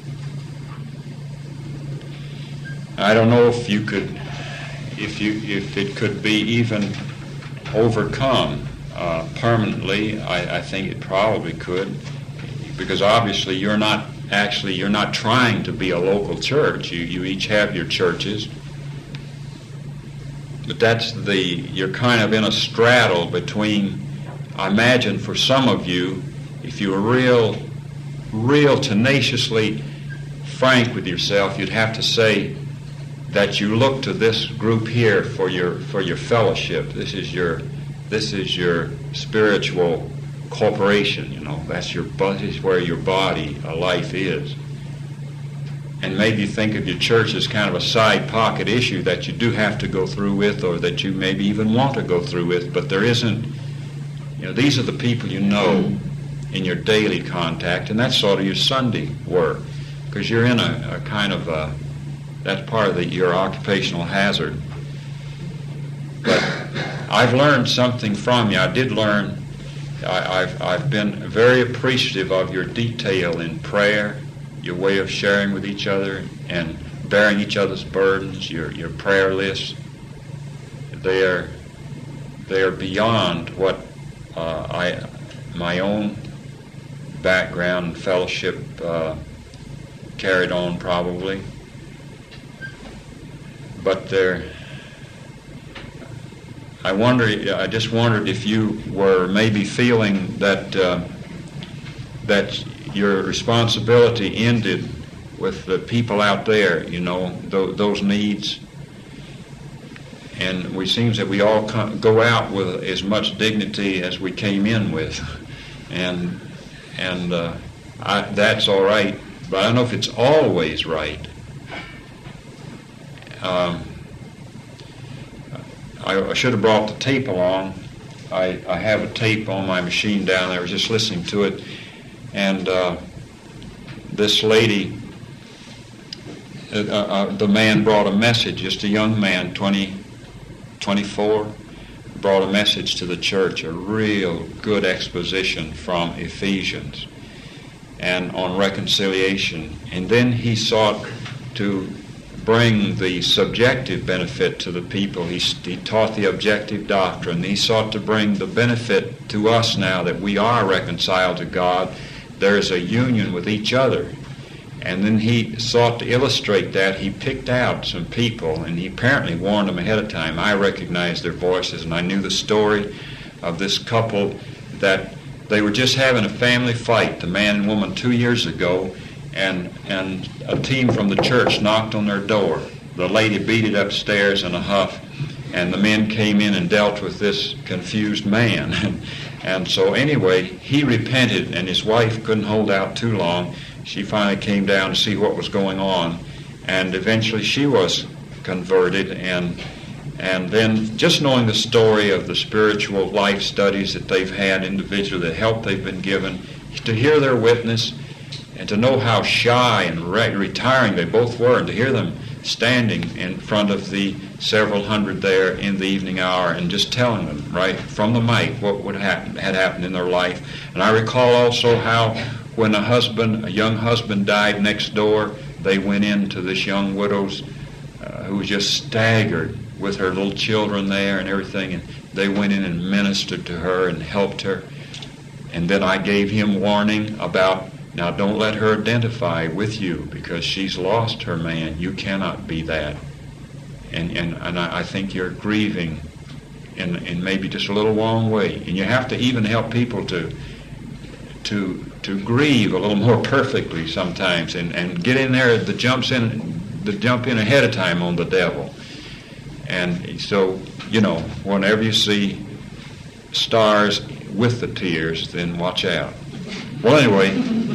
I don't know if you could, if you, if it could be even overcome uh, permanently. I, I think it probably could, because obviously you're not actually you're not trying to be a local church. You you each have your churches, but that's the you're kind of in a straddle between. I imagine for some of you, if you were real, real tenaciously frank with yourself, you'd have to say that you look to this group here for your for your fellowship. This is your this is your spiritual corporation. You know, that's your this is where your body, a life is. And maybe you think of your church as kind of a side pocket issue that you do have to go through with, or that you maybe even want to go through with, but there isn't. You know, these are the people you know in your daily contact, and that's sort of your Sunday work, because you're in a, a kind of a, that's part of the, your occupational hazard. But I've learned something from you. I did learn, I, I've, I've been very appreciative of your detail in prayer, your way of sharing with each other and bearing each other's burdens, your, your prayer lists. They are, they are beyond what uh, I, my own background and fellowship uh, carried on probably. But there, I wonder, I just wondered if you were maybe feeling that uh, that your responsibility ended with the people out there, you know, th- those needs. And it seems that we all come, go out with as much dignity as we came in with. And and uh, I, that's all right, but I don't know if it's always right. Um, I, I should have brought the tape along. I, I have a tape on my machine down there. I was just listening to it. And uh, this lady, uh, uh, the man brought a message, just a young man, twenty, twenty-four, brought a message to the church, a real good exposition from Ephesians and on reconciliation. And then he sought to bring the subjective benefit to the people. He, he taught the objective doctrine. He sought to bring the benefit to us now that we are reconciled to God. There is a union with each other. And then he sought to illustrate that. He picked out some people, and he apparently warned them ahead of time. I recognized their voices, and I knew the story of this couple that they were just having a family fight, the man and woman, two years ago, and and a team from the church knocked on their door. The lady beat it upstairs in a huff, and the men came in and dealt with this confused man. And so anyway, he repented, and his wife couldn't hold out too long. She finally came down to see what was going on, and eventually she was converted. And and then just knowing the story of the spiritual life studies that they've had individually, the help they've been given, to hear their witness, and to know how shy and re- retiring they both were, and to hear them standing in front of the several hundred there in the evening hour and just telling them right from the mic what would happen, had happened in their life. And I recall also how when a husband, a young husband died next door, they went in to this young widow's uh, who was just staggered with her little children there and everything, and they went in and ministered to her and helped her. And then I gave him warning about, now don't let her identify with you because she's lost her man. You cannot be that. And and, and I, I think you're grieving in, in maybe just a little wrong way. And you have to even help people to to to grieve a little more perfectly sometimes, and, and get in there the jumps in the jump in ahead of time on the devil. And so, you know, whenever you see stars with the tears, then watch out. Well, anyway,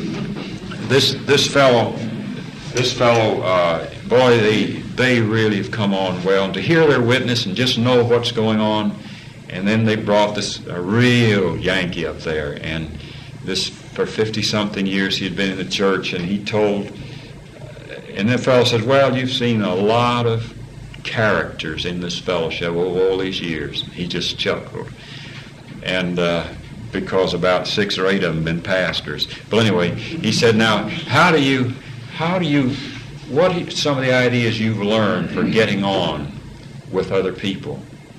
this this fellow, this fellow, uh, boy, they they really have come on well. And to hear their witness and just know what's going on, and then they brought this a real Yankee up there, and this for fifty-something years he had been in the church, and he told, and the fellow said, well, you've seen a lot of characters in this fellowship over all these years. He just chuckled. And uh, because about six or eight of them been pastors. But anyway, he said, now, how do you, how do you, what are some of the ideas you've learned for getting on with other people?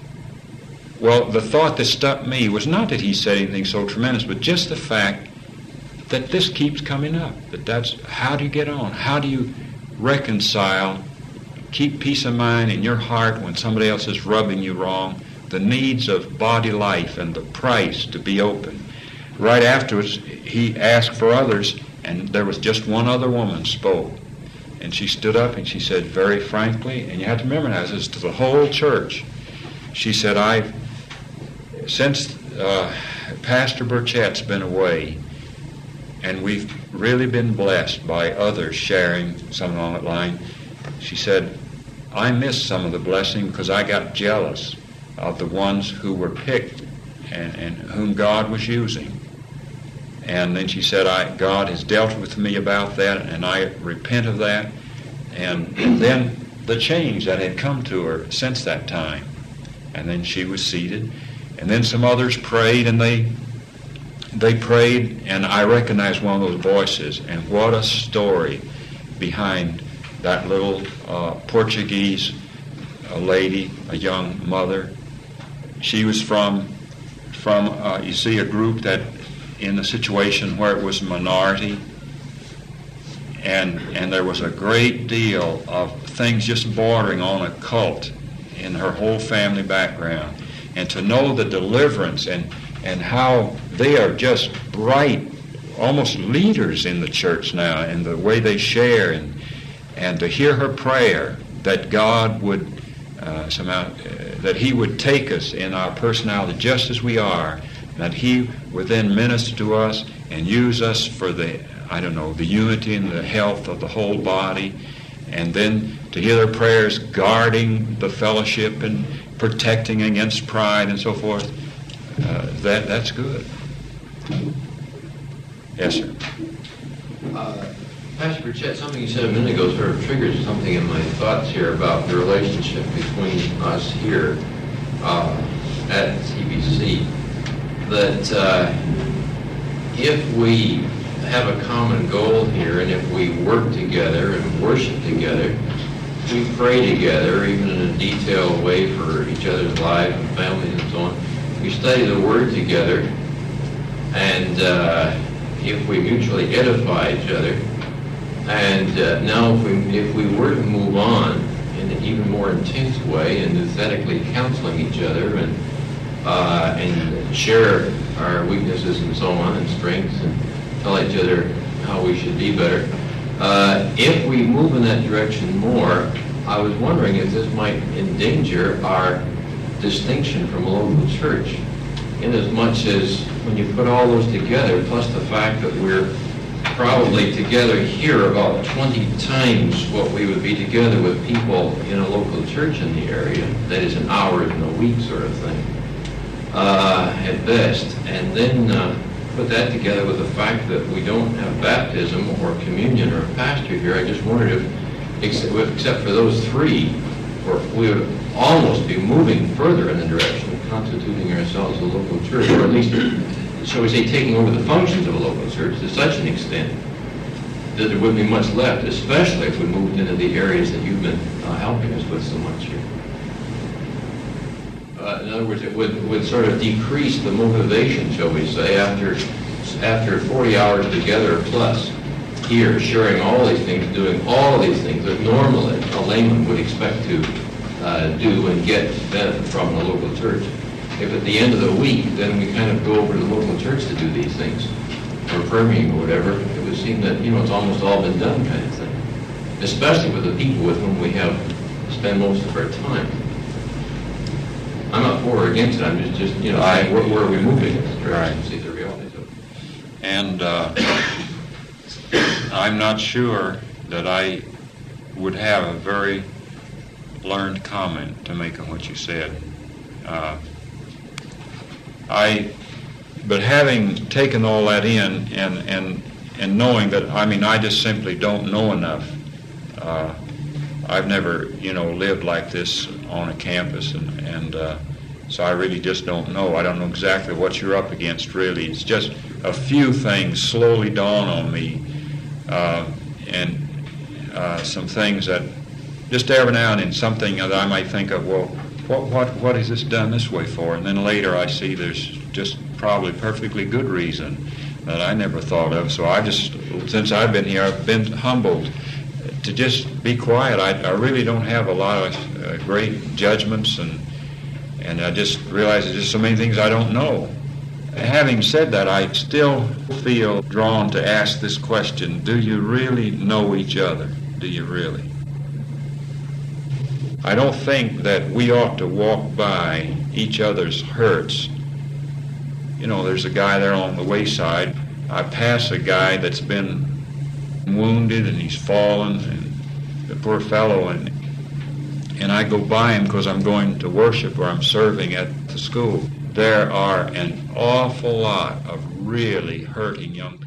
Well, the thought that stuck me was not that he said anything so tremendous, but just the fact that this keeps coming up. That that's, how do you get on? How do you reconcile, keep peace of mind in your heart when somebody else is rubbing you wrong, the needs of body life and the price to be open. Right afterwards, he asked for others, and there was just one other woman spoke. And she stood up and she said very frankly, and you have to remember now, this is to the whole church. She said, I've, since uh, Pastor Burchett's been away, and we've really been blessed by others sharing something along that line, she said, I missed some of the blessing because I got jealous of the ones who were picked and, and whom God was using. And then she said, I, God has dealt with me about that, and I repent of that. And, and then the change that had come to her since that time. And then she was seated. And then some others prayed, and they they prayed, and I recognized one of those voices. And what a story behind that little uh, Portuguese uh, lady, a young mother. She was from, from uh, you see, a group that in a situation where it was a minority, and and there was a great deal of things just bordering on a cult in her whole family background. And to know the deliverance and, and how they are just bright, almost leaders in the church now, and the way they share, and and to hear her prayer that God would uh, somehow, uh, that He would take us in our personality just as we are, that He would then minister to us and use us for the, I don't know, the unity and the health of the whole body, and then to hear their prayers guarding the fellowship and protecting against pride and so forth, uh, that that's good. Yes, sir. Uh, Pastor Burchett, something you said a minute ago sort of triggers something in my thoughts here about the relationship between us here uh, at C B C. That uh, if we have a common goal here, and if we work together and worship together, we pray together, even in a detailed way for each other's lives and families and so on. We study the Word together, and uh, if we mutually edify each other, and uh, now if we, if we were to move on in an even more intense way and aesthetically counseling each other and uh, and share our weaknesses and so on and strengths and tell each other how we should be better, uh, if we move in that direction more, I was wondering if this might endanger our distinction from a local church, in as much as when you put all those together, plus the fact that we're probably together here about twenty times what we would be together with people in a local church in the area, that is an hour in a week sort of thing, uh, at best. And then uh, put that together with the fact that we don't have baptism or communion or a pastor here, I just wondered if, except, except for those three, or we would almost be moving further in the direction of constituting ourselves a local church, or at least, shall we say, taking over the functions of a local church to such an extent that there wouldn't be much left, especially if we moved into the areas that you've been uh, helping us with so much here. Uh, in other words, it would, would sort of decrease the motivation, shall we say, after after forty hours together plus here, sharing all these things, doing all these things that normally a layman would expect to uh, do and get benefit from in a local church. If at the end of the week, then we kind of go over to the local church to do these things, or prayer meeting or whatever, it would seem that, you know, it's almost all been done kind of thing, especially with the people with whom we have spend most of our time. I'm not for or against it. I'm just, just you know, saying, where, where are we moving in this direction? Right. See the realities of it. And uh, I'm not sure that I would have a very learned comment to make on what you said. Uh, I, but having taken all that in and and and knowing that, I mean, I just simply don't know enough. Uh, I've never, you know, lived like this on a campus, and, and uh, so I really just don't know. I don't know exactly what you're up against, really. It's just a few things slowly dawn on me, uh, and uh, some things that just every now and then something that I might think of, well, what what what is this done this way for? And then later I see there's just probably perfectly good reason that I never thought of. So I just, since I've been here, I've been humbled to just be quiet. I, I really don't have a lot of uh, great judgments, and and I just realize there's just so many things I don't know. Having said that, I still feel drawn to ask this question: do you really know each other? Do you really? I don't think that we ought to walk by each other's hurts. You know, there's a guy there on the wayside. I pass a guy that's been wounded and he's fallen, and the poor fellow, and and I go by him because I'm going to worship or I'm serving at the school. There are an awful lot of really hurting young people.